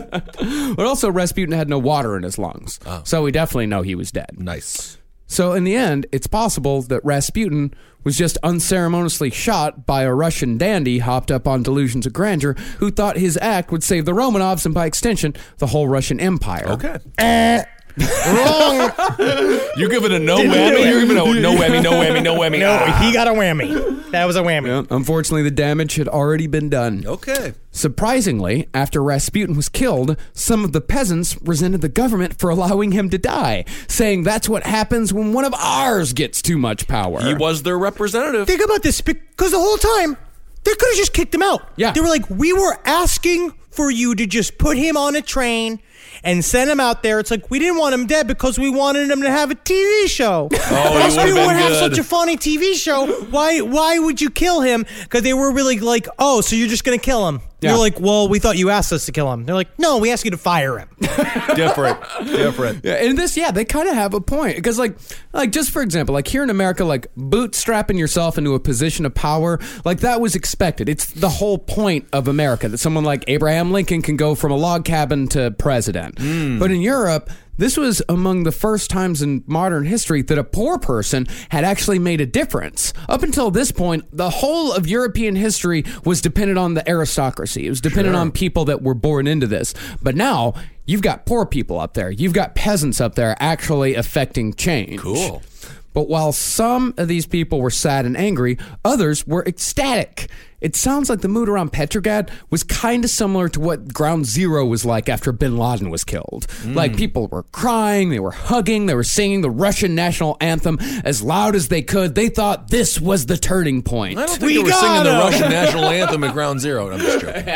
But also, Rasputin had no water in his lungs. So we definitely know he was dead. Nice. So in the end, it's possible that Rasputin was just unceremoniously shot by a Russian dandy hopped up on delusions of grandeur who thought his act would save the Romanovs and by extension, the whole Russian Empire. Okay. Wrong. You're giving a no whammy? You're giving a no whammy, no whammy, no whammy. No, he got a whammy. That was a whammy. Yeah, unfortunately, the damage had already been done. Okay. Surprisingly, after Rasputin was killed, some of the peasants resented the government for allowing him to die, saying that's what happens when one of ours gets too much power. He was their representative. Think about this, because the whole time, they could have just kicked him out. Yeah. They were like, we were asking for you to just put him on a train and send him out there. It's like, we didn't want him dead because we wanted him to have a TV show. would've been would have good. such a funny TV show. Why would you kill him? Because they were really like, oh, so you're just going to kill him. Yeah. You're like, well, we thought you asked us to kill him. They're like, no, we asked you to fire him. Different. Yeah, and this, they kind of have a point because, like just for example, like here in America, like bootstrapping yourself into a position of power, like that was expected. It's the whole point of America that someone like Abraham Abraham Lincoln can go from a log cabin to president. But in Europe, this was among the first times in modern history that a poor person had actually made a difference. Up until this point, the whole of European history was dependent on the aristocracy. It was dependent on people that were born into this. But now, you've got poor people up there. You've got peasants up there actually affecting change. Cool. But while some of these people were sad and angry, others were ecstatic. It sounds like the mood around Petrograd was kind of similar to what Ground Zero was like after bin Laden was killed. Like, people were crying, they were hugging, they were singing the Russian national anthem as loud as they could. They thought this was the turning point. I don't think they were singing the Russian national anthem at Ground Zero. I'm just joking.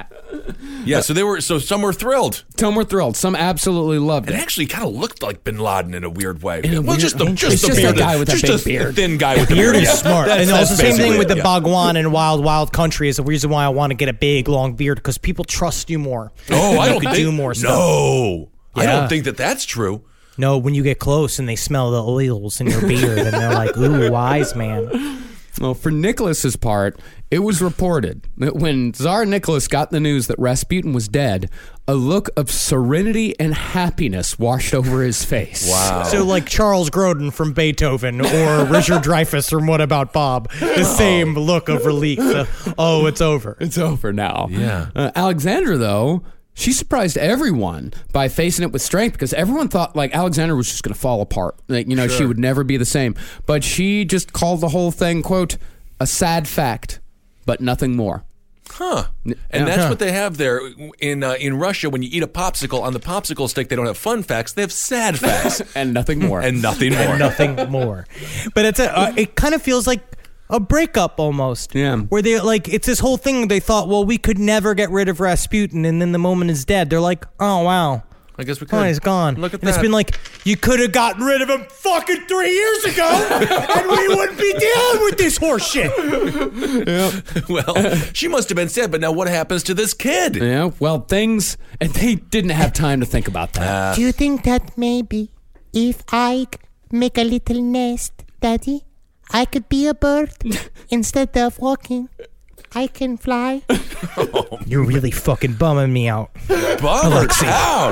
Yeah, so some were thrilled. Some were thrilled. Some absolutely loved It it. actually kind of looked like bin Laden in a weird way. In a weird- just the it's just a beard, guy with a just big a beard. thin guy with the Beard beard. is Yeah. smart. That's- And that's also same thing basically with the it, yeah. Bhagwan and Wild Country is the reason why I want to get a big, long beard, because people trust you more. Oh, I You don't could think do more stuff. No, I Yeah. don't think that's true. No, when you get close and they smell the oils in your beard and they're like, ooh, wise man. Well, for Nicholas's part, it was reported that when Tsar Nicholas got the news that Rasputin was dead, a look of serenity and happiness washed over his face. Wow. So like Charles Grodin from Beethoven or Richard Dreyfuss from What About Bob, the same look of relief. Oh, it's over. It's over now. Yeah. Alexandra, though, she surprised everyone by facing it with strength, because everyone thought like Alexandra was just going to fall apart. Like, she would never be the same. But she just called the whole thing, quote, a sad fact, but nothing more. Huh. And that's what they have there in Russia. When you eat a popsicle, on the popsicle stick, they don't have fun facts. They have sad facts. And nothing more. And nothing more. Nothing more. But it kind of feels like a breakup almost. Yeah. Where they it's this whole thing. They thought, well, we could never get rid of Rasputin, and then the moment is dead. They're like, oh wow. I guess we could. Oh, he's gone. Look at and that. It's been like, you could have gotten rid of him fucking 3 years ago, and we wouldn't be dealing with this horse shit. Well, she must have been sad, but now what happens to this kid? Yeah, well, and they didn't have time to think about that. Do you think that maybe if I make a little nest, Daddy, I could be a bird instead of walking? I can fly. You're really fucking bumming me out. Bummer town.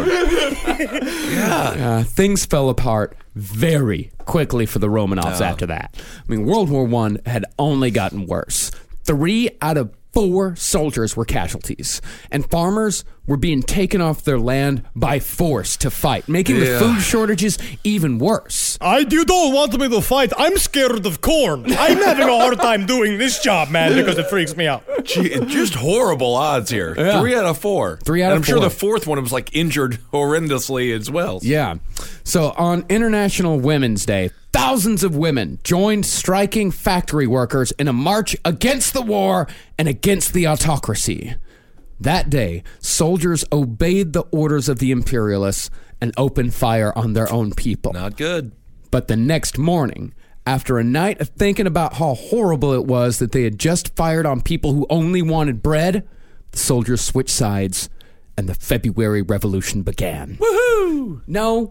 Things fell apart very quickly for the Romanovs after that. I mean, World War I had only gotten worse. 3 out of 4 soldiers were casualties, and farmers were being taken off their land by force to fight, making the food shortages even worse. You don't want me to fight. I'm scared of corn. I'm having a hard time doing this job, man, because it freaks me out. Gee, just horrible odds here. Yeah. 3 out of 4. 3 out and of I'm sure 4. the fourth one was like injured horrendously as well. Yeah. So on International Women's Day, thousands of women joined striking factory workers in a march against the war and against the autocracy. That day, soldiers obeyed the orders of the imperialists and opened fire on their own people. Not good. But the next morning, after a night of thinking about how horrible it was that they had just fired on people who only wanted bread, the soldiers switched sides and the February Revolution began. Woohoo! No.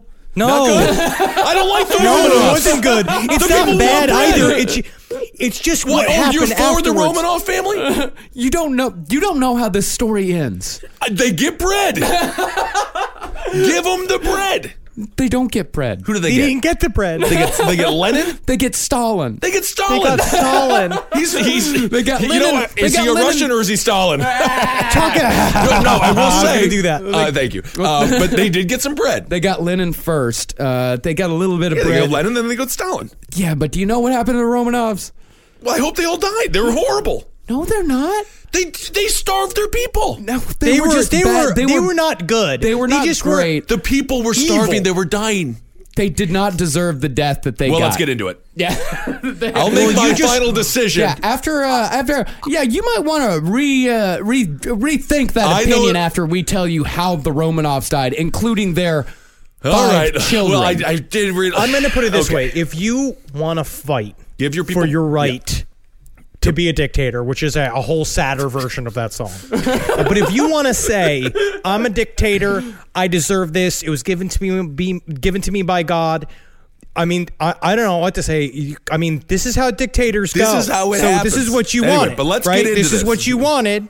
I don't like the No, it Romanovs. wasn't good. It's The not people bad want bread. either. It's just what What? Oh, happened you're for the afterwards. Romanov family? You don't know how this story ends. They get bread. Give them the bread. They don't get bread. Who do they He get? didn't get the bread. They get Lenin. They get Stalin. They get Stalin. They got Stalin. He's They got you Lenin. know what? They Is got he a Lenin. Russian or is he Stalin? Talking. No, I will I was say. gonna do that. Thank you. But they did get some bread. They got Lenin first. They got a little bit of They bread. got Lenin, then they got Stalin. Yeah, but do you know what happened to the Romanovs? Well, I hope they all died. They were horrible. No, they're not. They starved their people. No, They were just bad. they were not good. They were not just were- great. The people were starving. Evil. They were dying. They did not deserve the death that they got. Well, let's get into it. Yeah. I'll make my final decision. Yeah, after, you might want to rethink that I know opinion it- after we tell you how the Romanovs died, including their All right. children. Well, I did read. I'm going to put it this Okay. way: if you want to fight, Give your people for your right to be a dictator, which is a whole sadder version of that song. But if you want to say, I'm a dictator, I deserve this, it was given to me by God. I mean, I don't know what to say. I mean, this is how dictators go. This is how it so happens. This is what you Anyway, wanted. but let's right? get into This is this. what you wanted.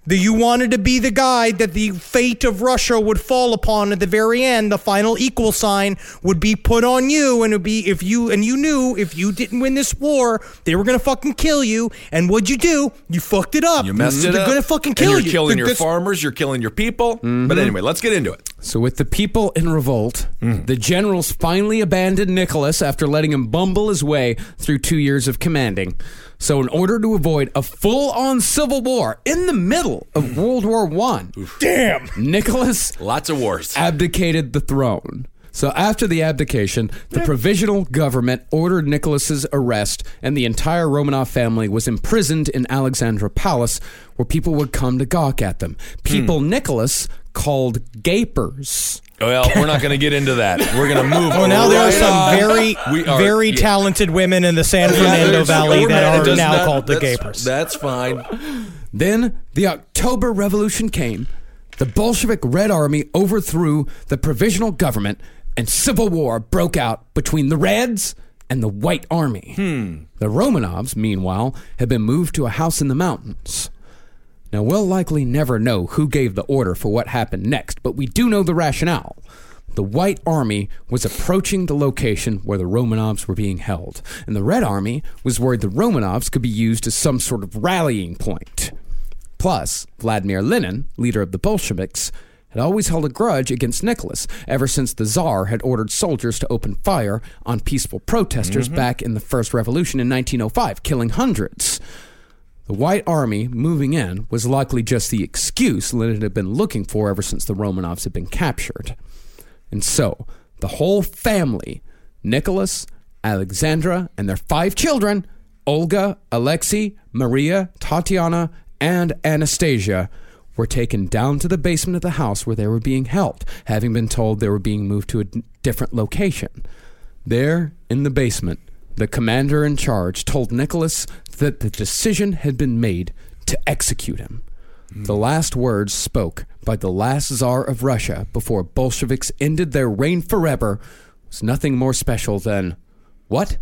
You wanted to be the guy that the fate of Russia would fall upon at the very end. The final equal sign would be put on you, and it would be you knew if you didn't win this war, they were gonna fucking kill you. And what'd you do? You fucked it up. You messed it up. They're gonna fucking kill you. You're killing your farmers. You're killing your people. But anyway, let's get into it. So with the people in revolt, the generals finally abandoned Nicholas after letting him bumble his way through 2 years of commanding. So in order to avoid a full-on civil war in the middle of World War I, Damn. Nicholas Lots of wars. abdicated the throne. So after the abdication, the provisional government ordered Nicholas's arrest, and the entire Romanov family was imprisoned in Alexandra Palace, where people would come to gawk at them. People Nicholas called gapers. Well, we're not going to get into that. We're going to move on. Well, now there are some right on. very talented women in the San Fernando Valley that are now called the Gapers. That's fine. Then the October Revolution came. The Bolshevik Red Army overthrew the provisional government, and civil war broke out between the Reds and the White Army. The Romanovs, meanwhile, had been moved to a house in the mountains. Now, we'll likely never know who gave the order for what happened next, but we do know the rationale. The White Army was approaching the location where the Romanovs were being held, and the Red Army was worried the Romanovs could be used as some sort of rallying point. Plus, Vladimir Lenin, leader of the Bolsheviks, had always held a grudge against Nicholas ever since the Tsar had ordered soldiers to open fire on peaceful protesters back in the First Revolution in 1905, killing hundreds. The White Army moving in was likely just the excuse Lenin had been looking for ever since the Romanovs had been captured. And so, the whole family, Nicholas, Alexandra, and their 5 children, Olga, Alexei, Maria, Tatiana, and Anastasia, were taken down to the basement of the house where they were being held, having been told they were being moved to a different location. There, in the basement, the commander in charge told Nicholas that the decision had been made to execute him. The last words spoke by the last Tsar of Russia before Bolsheviks ended their reign forever was nothing more special than, "What?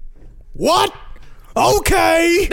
What? Okay."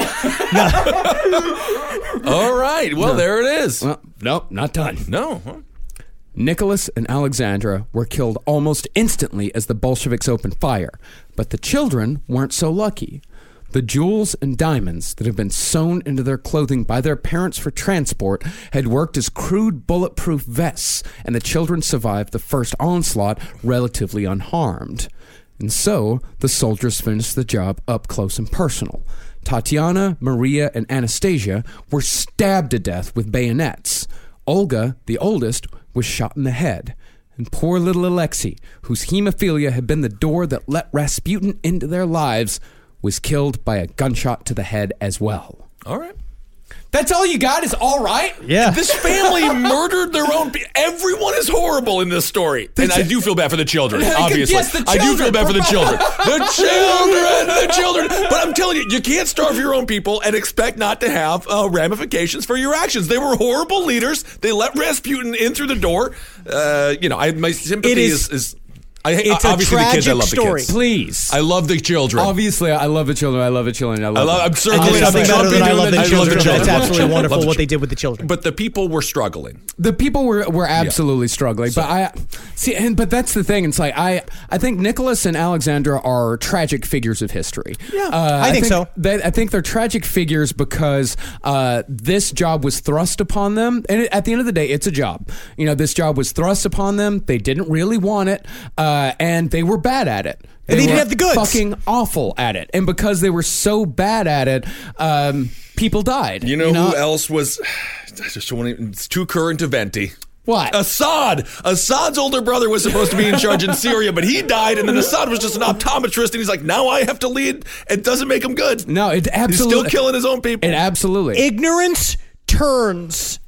All right. Well, there it is. Well, nope, not done. No. Nicholas and Alexandra were killed almost instantly as the Bolsheviks opened fire, but the children weren't so lucky. The jewels and diamonds that had been sewn into their clothing by their parents for transport had worked as crude bulletproof vests, and the children survived the first onslaught relatively unharmed. And so, the soldiers finished the job up close and personal. Tatiana, Maria, and Anastasia were stabbed to death with bayonets. Olga, the oldest, was shot in the head. And poor little Alexei, whose hemophilia had been the door that let Rasputin into their lives, was killed by a gunshot to the head as well. All right. That's all you got is all right? Yeah. This family murdered their own people. Everyone is horrible in this story. And I do feel bad for the children, obviously. Yes, the I do feel children. bad for the children. The children. But I'm telling you, you can't starve your own people and expect not to have ramifications for your actions. They were horrible leaders. They let Rasputin in through the door. My sympathy is It's a obviously the kids. I tragic love the story. kids. Please. I love the children. Obviously, I love the children. I love the children. I'm circling. There's nothing better than I love the children. That's Love the absolutely children. wonderful Love the what they did with the children. But the people were struggling. The people were absolutely struggling, but but that's the thing. It's like I think Nicholas and Alexandra are tragic figures of history. Yeah, I think so. I think they're tragic figures because this job was thrust upon them, and at the end of the day, it's a job. This job was thrust upon them. They didn't really want it, and they were bad at it. And they didn't were have the goods. Fucking awful at it, and because they were so bad at it, people died. You know who else was? It's too current to venti. What? Assad. Assad's older brother was supposed to be in charge in Syria, but he died, and then Assad was just an optometrist, and he's like, now I have to lead. It doesn't make him good. No, it absolutely. He's still killing his own people. It absolutely. Ignorance turns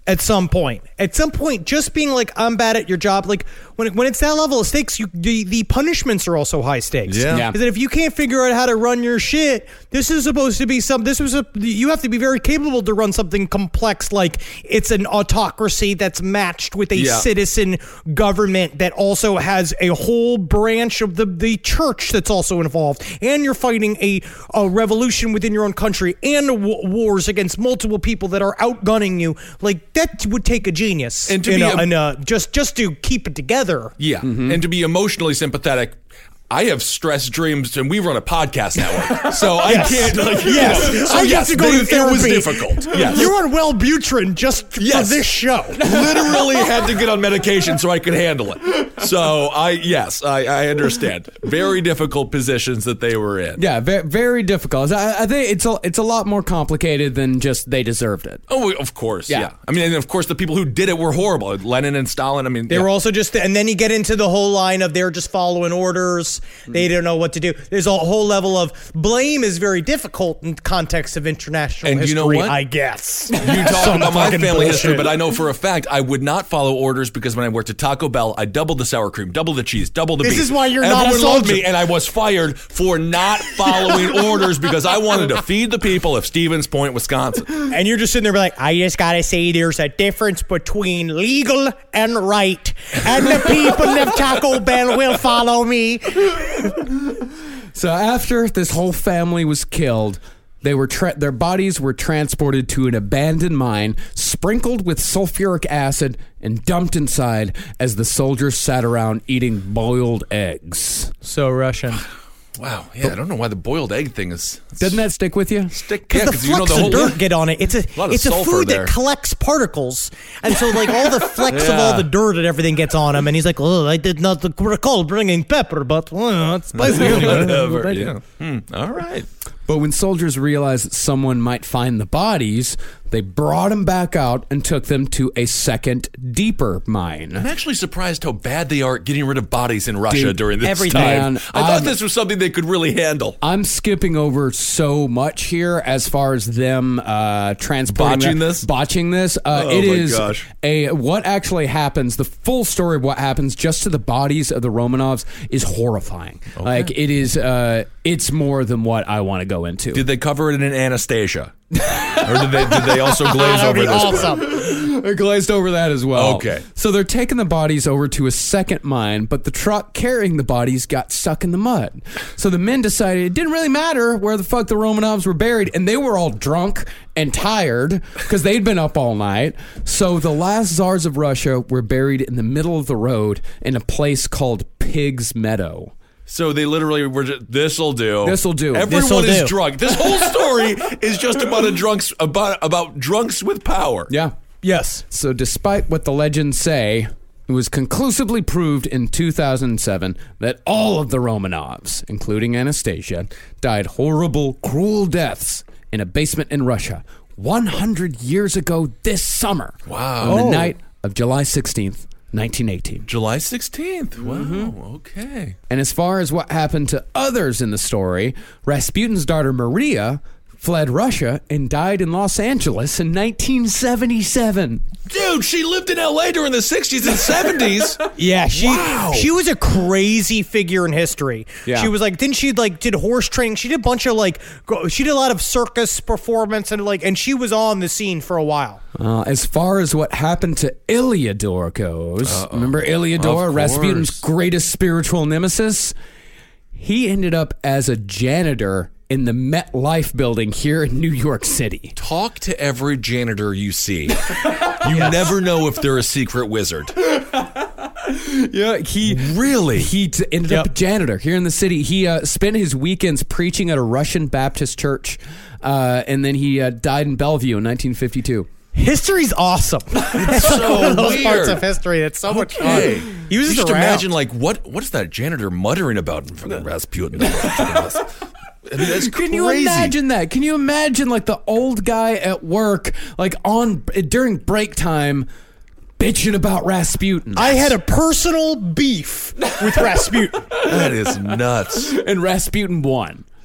at some point. At some point, just being like, I'm bad at your job. Like when it's that level of stakes, the punishments are also high stakes. Yeah. Is that if you can't figure out how to run your shit, this is supposed to be you have to be very capable to run something complex like it's an autocracy that's matched with a citizen government that also has a whole branch of the church that's also involved, and you're fighting a revolution within your own country and wars against multiple people that are outgunning you. Like that would take a genius, and to just to keep it together. Yeah, and to be emotionally sympathetic. I have stress dreams, and we run a podcast network, so I can't. Like, I have to go to therapy. It was difficult. Yes. You're on Wellbutrin just for this show. Literally had to get on medication so I could handle it. So I understand. Very difficult positions that they were in. Yeah, very, very difficult. I think it's a lot more complicated than just they deserved it. Oh, of course. Yeah. I mean, and of course, the people who did it were horrible. Lenin and Stalin. I mean, they were also just, and then you get into the whole line of they're just following orders. They don't know what to do. There's a whole level of blame is very difficult in context of international history, you know what? I guess. You talk about my family history, but I know for a fact I would not follow orders because when I worked at Taco Bell, I doubled the sour cream, doubled the cheese, doubled the beef. This is why you're Everyone not a loved soldier. me, and I was fired for not following orders because I wanted to feed the people of Stevens Point, Wisconsin. And you're just sitting there like, I just got to say there's a difference between legal and right. And the people of Taco Bell will follow me. So after this whole family was killed, their bodies were transported to an abandoned mine, sprinkled with sulfuric acid, and dumped inside as the soldiers sat around eating boiled eggs. So Russian. Wow. Yeah, I don't know why the boiled egg thing is. Doesn't that stick with you? Because the flecks of dirt get on it. It's a food that collects particles, and so like all the flecks of all the dirt and everything gets on him. And he's like, "Oh, I did not recall bringing pepper, but it's spicy." Whatever. Yeah. All right. But when soldiers realized that someone might find the bodies, they brought them back out and took them to a second, deeper mine. I'm actually surprised how bad they are at getting rid of bodies in Russia during this everything. time. Man, I thought this was something they could really handle. I'm skipping over so much here as far as them transporting botching this. It is what actually happens. The full story of what happens just to the bodies of the Romanovs is horrifying. Okay. Like it is. It's more than what I want to go into. Did they cover it in Anastasia? Or did they also glaze over this? Awesome. They glazed over that as well. Okay. So they're taking the bodies over to a second mine, but the truck carrying the bodies got stuck in the mud. So the men decided it didn't really matter where the fuck the Romanovs were buried, and they were all drunk and tired because they'd been up all night. So the last czars of Russia were buried in the middle of the road in a place called Pig's Meadow. So they literally were just, this'll do. This'll do. Everyone is drunk. This whole story is just about drunks with power. Yeah. Yes. So despite what the legends say, it was conclusively proved in 2007 that all of the Romanovs, including Anastasia, died horrible, cruel deaths in a basement in Russia 100 years ago this summer. Wow. On the night of July 16th. 1918. July 16th. Wow. Okay. And as far as what happened to others in the story, Rasputin's daughter Maria fled Russia and died in Los Angeles in 1977. Dude, she lived in L.A. during the 60s and 70s. Yeah, she was a crazy figure in history. Yeah. She was like, didn't she did horse training? She did a bunch of she did a lot of circus performance and she was on the scene for a while. As far as what happened to Ilyador goes, remember Ilyador, Rasputin's greatest spiritual nemesis? He ended up as a janitor in the MetLife building here in New York City. Talk to every janitor you see. You never know if they're a secret wizard. Yeah, he ended up a janitor here in the city. He spent his weekends preaching at a Russian Baptist church, and then he died in Bellevue in 1952. History's awesome. It's so one of those weird. parts of history that's so much fun. He was you just should around. imagine what's that janitor muttering about in front of Rasputin? I mean, that's crazy. Can you imagine that? Can you imagine the old guy at work, during break time, bitching about Rasputin? I had a personal beef with Rasputin. That is nuts. And Rasputin won.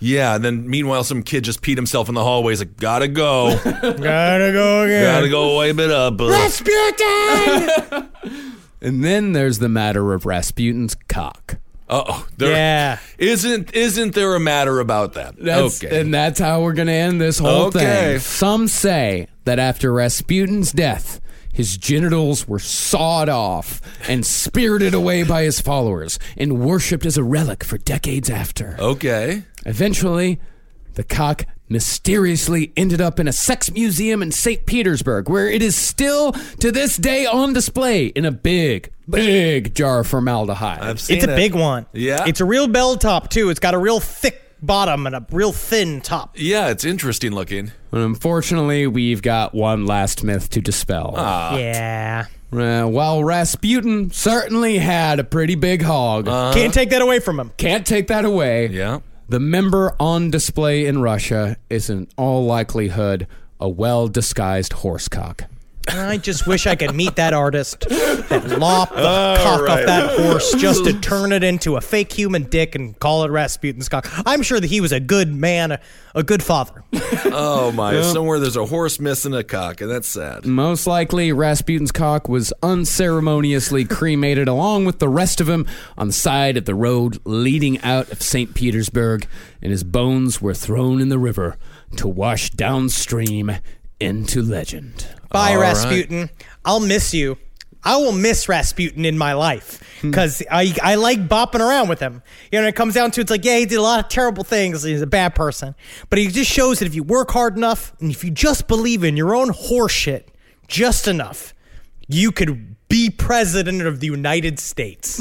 Yeah, and then meanwhile, some kid just peed himself in the hallway. He's like, gotta go. Gotta go again. Gotta go wipe it up. Rasputin! And then there's the matter of Rasputin's cock. Uh-oh. Yeah. Isn't there a matter about that? Okay. And that's how we're going to end this whole Okay. thing. Some say that after Rasputin's death, his genitals were sawed off and spirited away by his followers and worshipped as a relic for decades after. Okay. Eventually, the cock mysteriously ended up in a sex museum in St. Petersburg, where it is still to this day on display in a big jar of formaldehyde. I've seen It's a it. big one. Yeah. It's a real bell top, too. It's got a real thick bottom and a real thin top. Yeah, it's interesting looking. And unfortunately, we've got one last myth to dispel. Yeah. While Rasputin certainly had a pretty big hog, Can't take that away from him. can't take that away. Yeah. The member on display in Russia is in all likelihood a well-disguised horsecock. I just wish I could meet that artist that lopped the cock off that horse just to turn it into a fake human dick and call it Rasputin's cock. I'm sure that he was a good man, a good father. Oh, my. Somewhere there's a horse missing a cock, and that's sad. Most likely, Rasputin's cock was unceremoniously cremated along with the rest of him on the side of the road leading out of St. Petersburg, and his bones were thrown in the river to wash downstream into legend. Bye, All Rasputin. I'll miss you. I will miss Rasputin in my life because I like bopping around with him. You know, when it comes down to it's like, yeah, he did a lot of terrible things. He's a bad person. But he just shows that if you work hard enough and if you just believe in your own horseshit just enough, you could be president of the United States.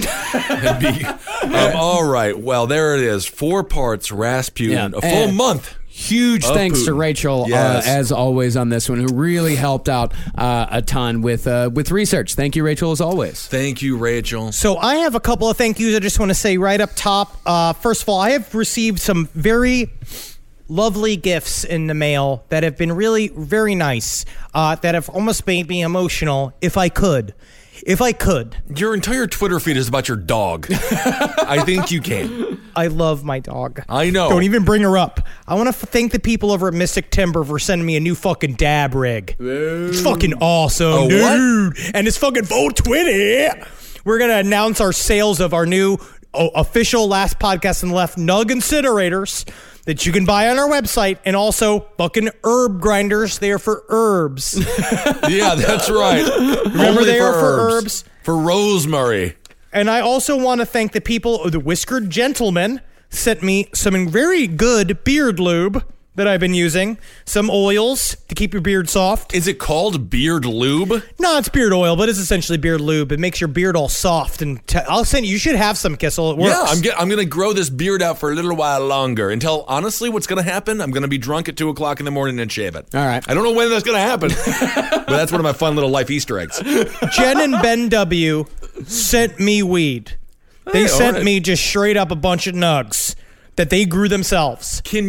All right. Well, there it is. 4 parts Rasputin. Yeah. A full And- month. Huge Of thanks to Putin. Rachel, Yes. as always, on this one, who really helped out a ton with research. Thank you, Rachel, as always. Thank you, Rachel. So I have a couple of thank yous I just want to say right up top. First of all, I have received some very lovely gifts in the mail that have been really very nice, that have almost made me emotional, if I could. Your entire Twitter feed is about your dog. I think you can. I love my dog. I know. Don't even bring her up. I want to thank the people over at Mystic Timber for sending me a new fucking dab rig. It's fucking awesome, dude. And it's fucking 420. We're going to announce our sales of our new official Last Podcast on the Left Nug incinerators that you can buy on our website, and also fucking herb grinders. They are for herbs. Yeah, that's right. Remember, Only they are for herbs. For rosemary. And I also want to thank the people, the Whiskered Gentleman sent me some very good beard lube that I've been using. Some oils to keep your beard soft. Is it called beard lube? No, it's beard oil, but it's essentially beard lube. It makes your beard all soft. And I'll send you should have some, Kissel. It works. Yeah, I'm going to grow this beard out for a little while longer until, honestly, what's going to happen? I'm going to be drunk at 2 o'clock in the morning and shave it. All right. I don't know when that's going to happen, but that's one of my fun little life Easter eggs. Jen and Ben W. sent me weed. They Hey, sent all right. me just straight up a bunch of nugs that they grew themselves. Can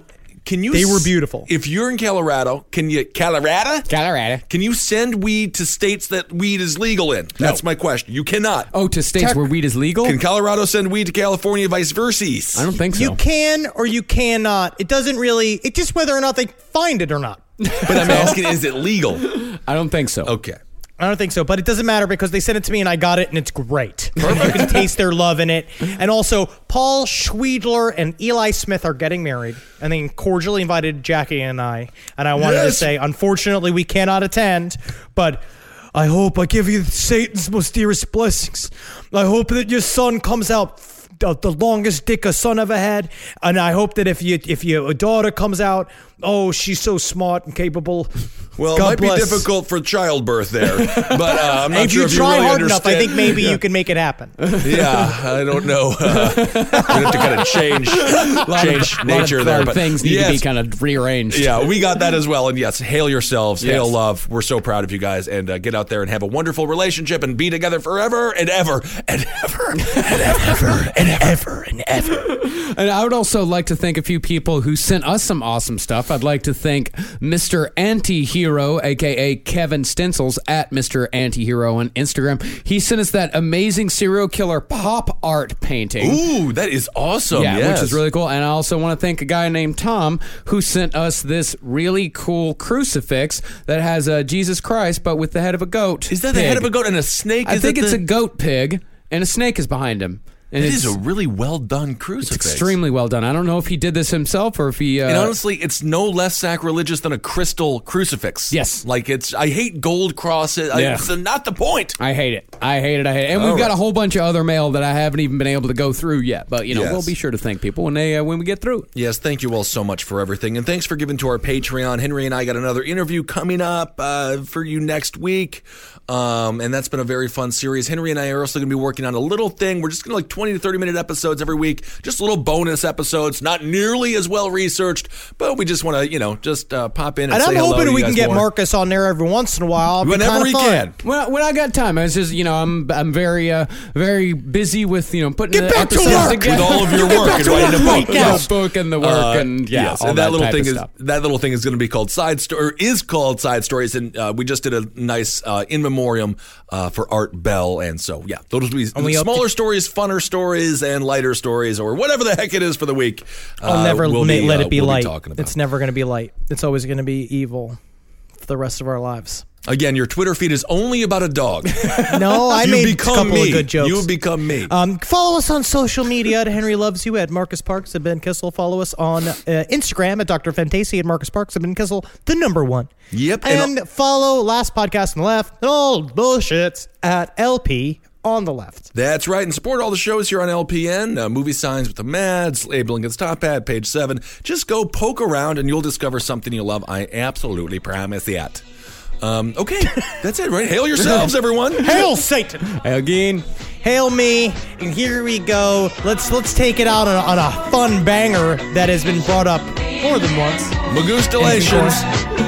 you? They were beautiful. If you're in Colorado, Colorado? Colorado. Can you send weed to states that weed is legal in? That's my question. You cannot. Oh, to states where weed is legal? Can Colorado send weed to California, vice versa? I don't think so. You can or you cannot. It doesn't really. It's just whether or not they find it or not. But I'm asking, is it legal? I don't think so. Okay. I don't think so, but it doesn't matter because they sent it to me and I got it and it's great. You can taste their love in it. And also, Paul Schwedler and Eli Smith are getting married, and they cordially invited Jackie and I. And I wanted to say, unfortunately, we cannot attend, but I hope I give you Satan's most dearest blessings. I hope that your son comes out the longest dick a son ever had, and I hope that if your daughter comes out, oh, she's so smart and capable. Well, God it might bless. be difficult for childbirth there, but I'm not If sure you if try you really hard enough, I understand. think maybe you can make it happen. Yeah, I don't know. We have to kind of change nature there, but things need to yes. be kind of rearranged. Yeah, we got that as well. And yes, hail yourselves, Yes. hail love. We're so proud of you guys, and get out there and have a wonderful relationship and be together forever and ever and ever and ever and ever and ever. And I would also like to thank a few people who sent us some awesome stuff. behalf, I'd like to thank Mr. Antihero, a.k.a. Kevin Stencils, at Mr. Antihero on Instagram. He sent us that amazing serial killer pop art painting. Ooh, that is awesome. Yeah, yes. which is really cool. And I also want to thank a guy named Tom who sent us this really cool crucifix that has Jesus Christ, but with the head of a goat. Is that the head of a goat and a snake? I think it's a goat pig, and a snake is behind him. And It it's is a really well done crucifix. extremely well done. I don't know if he did this himself or if he... And honestly, it's no less sacrilegious than a crystal crucifix. Yes. Like I hate gold crosses. Yeah. It's not the point. I hate it. And we've got a whole bunch of other mail that I haven't even been able to go through yet. But, Yes. we'll be sure to thank people when we get through. Yes, thank you all so much for everything. And thanks for giving to our Patreon. Henry and I got another interview coming up for you next week. And that's been a very fun series. Henry and I are also going to be working on a little thing. We're just going to 20 to 30 minute episodes every week. Just little bonus episodes, not nearly as well researched, but we just want to, just pop in and say I'm hello to hoping you we guys can get more. Marcus on there every once in a while. It'd be Whenever kinda he fun. can. Well, when I got time, I was just, I'm very, very busy with, putting Get the back to episodes work! together. With all of your work and writing a book. Right now. The book and the work and yes, all and that little type thing of is stuff. that little thing is going to be called Side Stories, and we just did a nice in memoriam for Art Bell, and so those will be smaller stories, funner stories, and lighter stories, or whatever the heck it is for the week. I'll never let it be we'll light. talking about. It's never going to be light. It's always going to be evil for the rest of our lives. Again, your Twitter feed is only about a dog. No, I You made a become couple me. of good jokes. You become me. Follow us on social media at Henry Loves You, at Marcus Parks, and Ben Kissel. Follow us on Instagram at Dr. Fantasy, and Marcus Parks, and Ben Kissel, the number one. Yep. And follow Last Podcast on the Left, and all bullshits at LP on the left. That's right, and support all the shows here on LPN, Movie Signs with the Mads, Labeling Gets Top Hat, page 7. Just go poke around and you'll discover something you love. I absolutely promise that. Okay, that's it, right? Hail yourselves, everyone. Hail Satan! Again. Hail me, and here we go. Let's take it out on a fun banger that has been brought up more than once. Magustalations.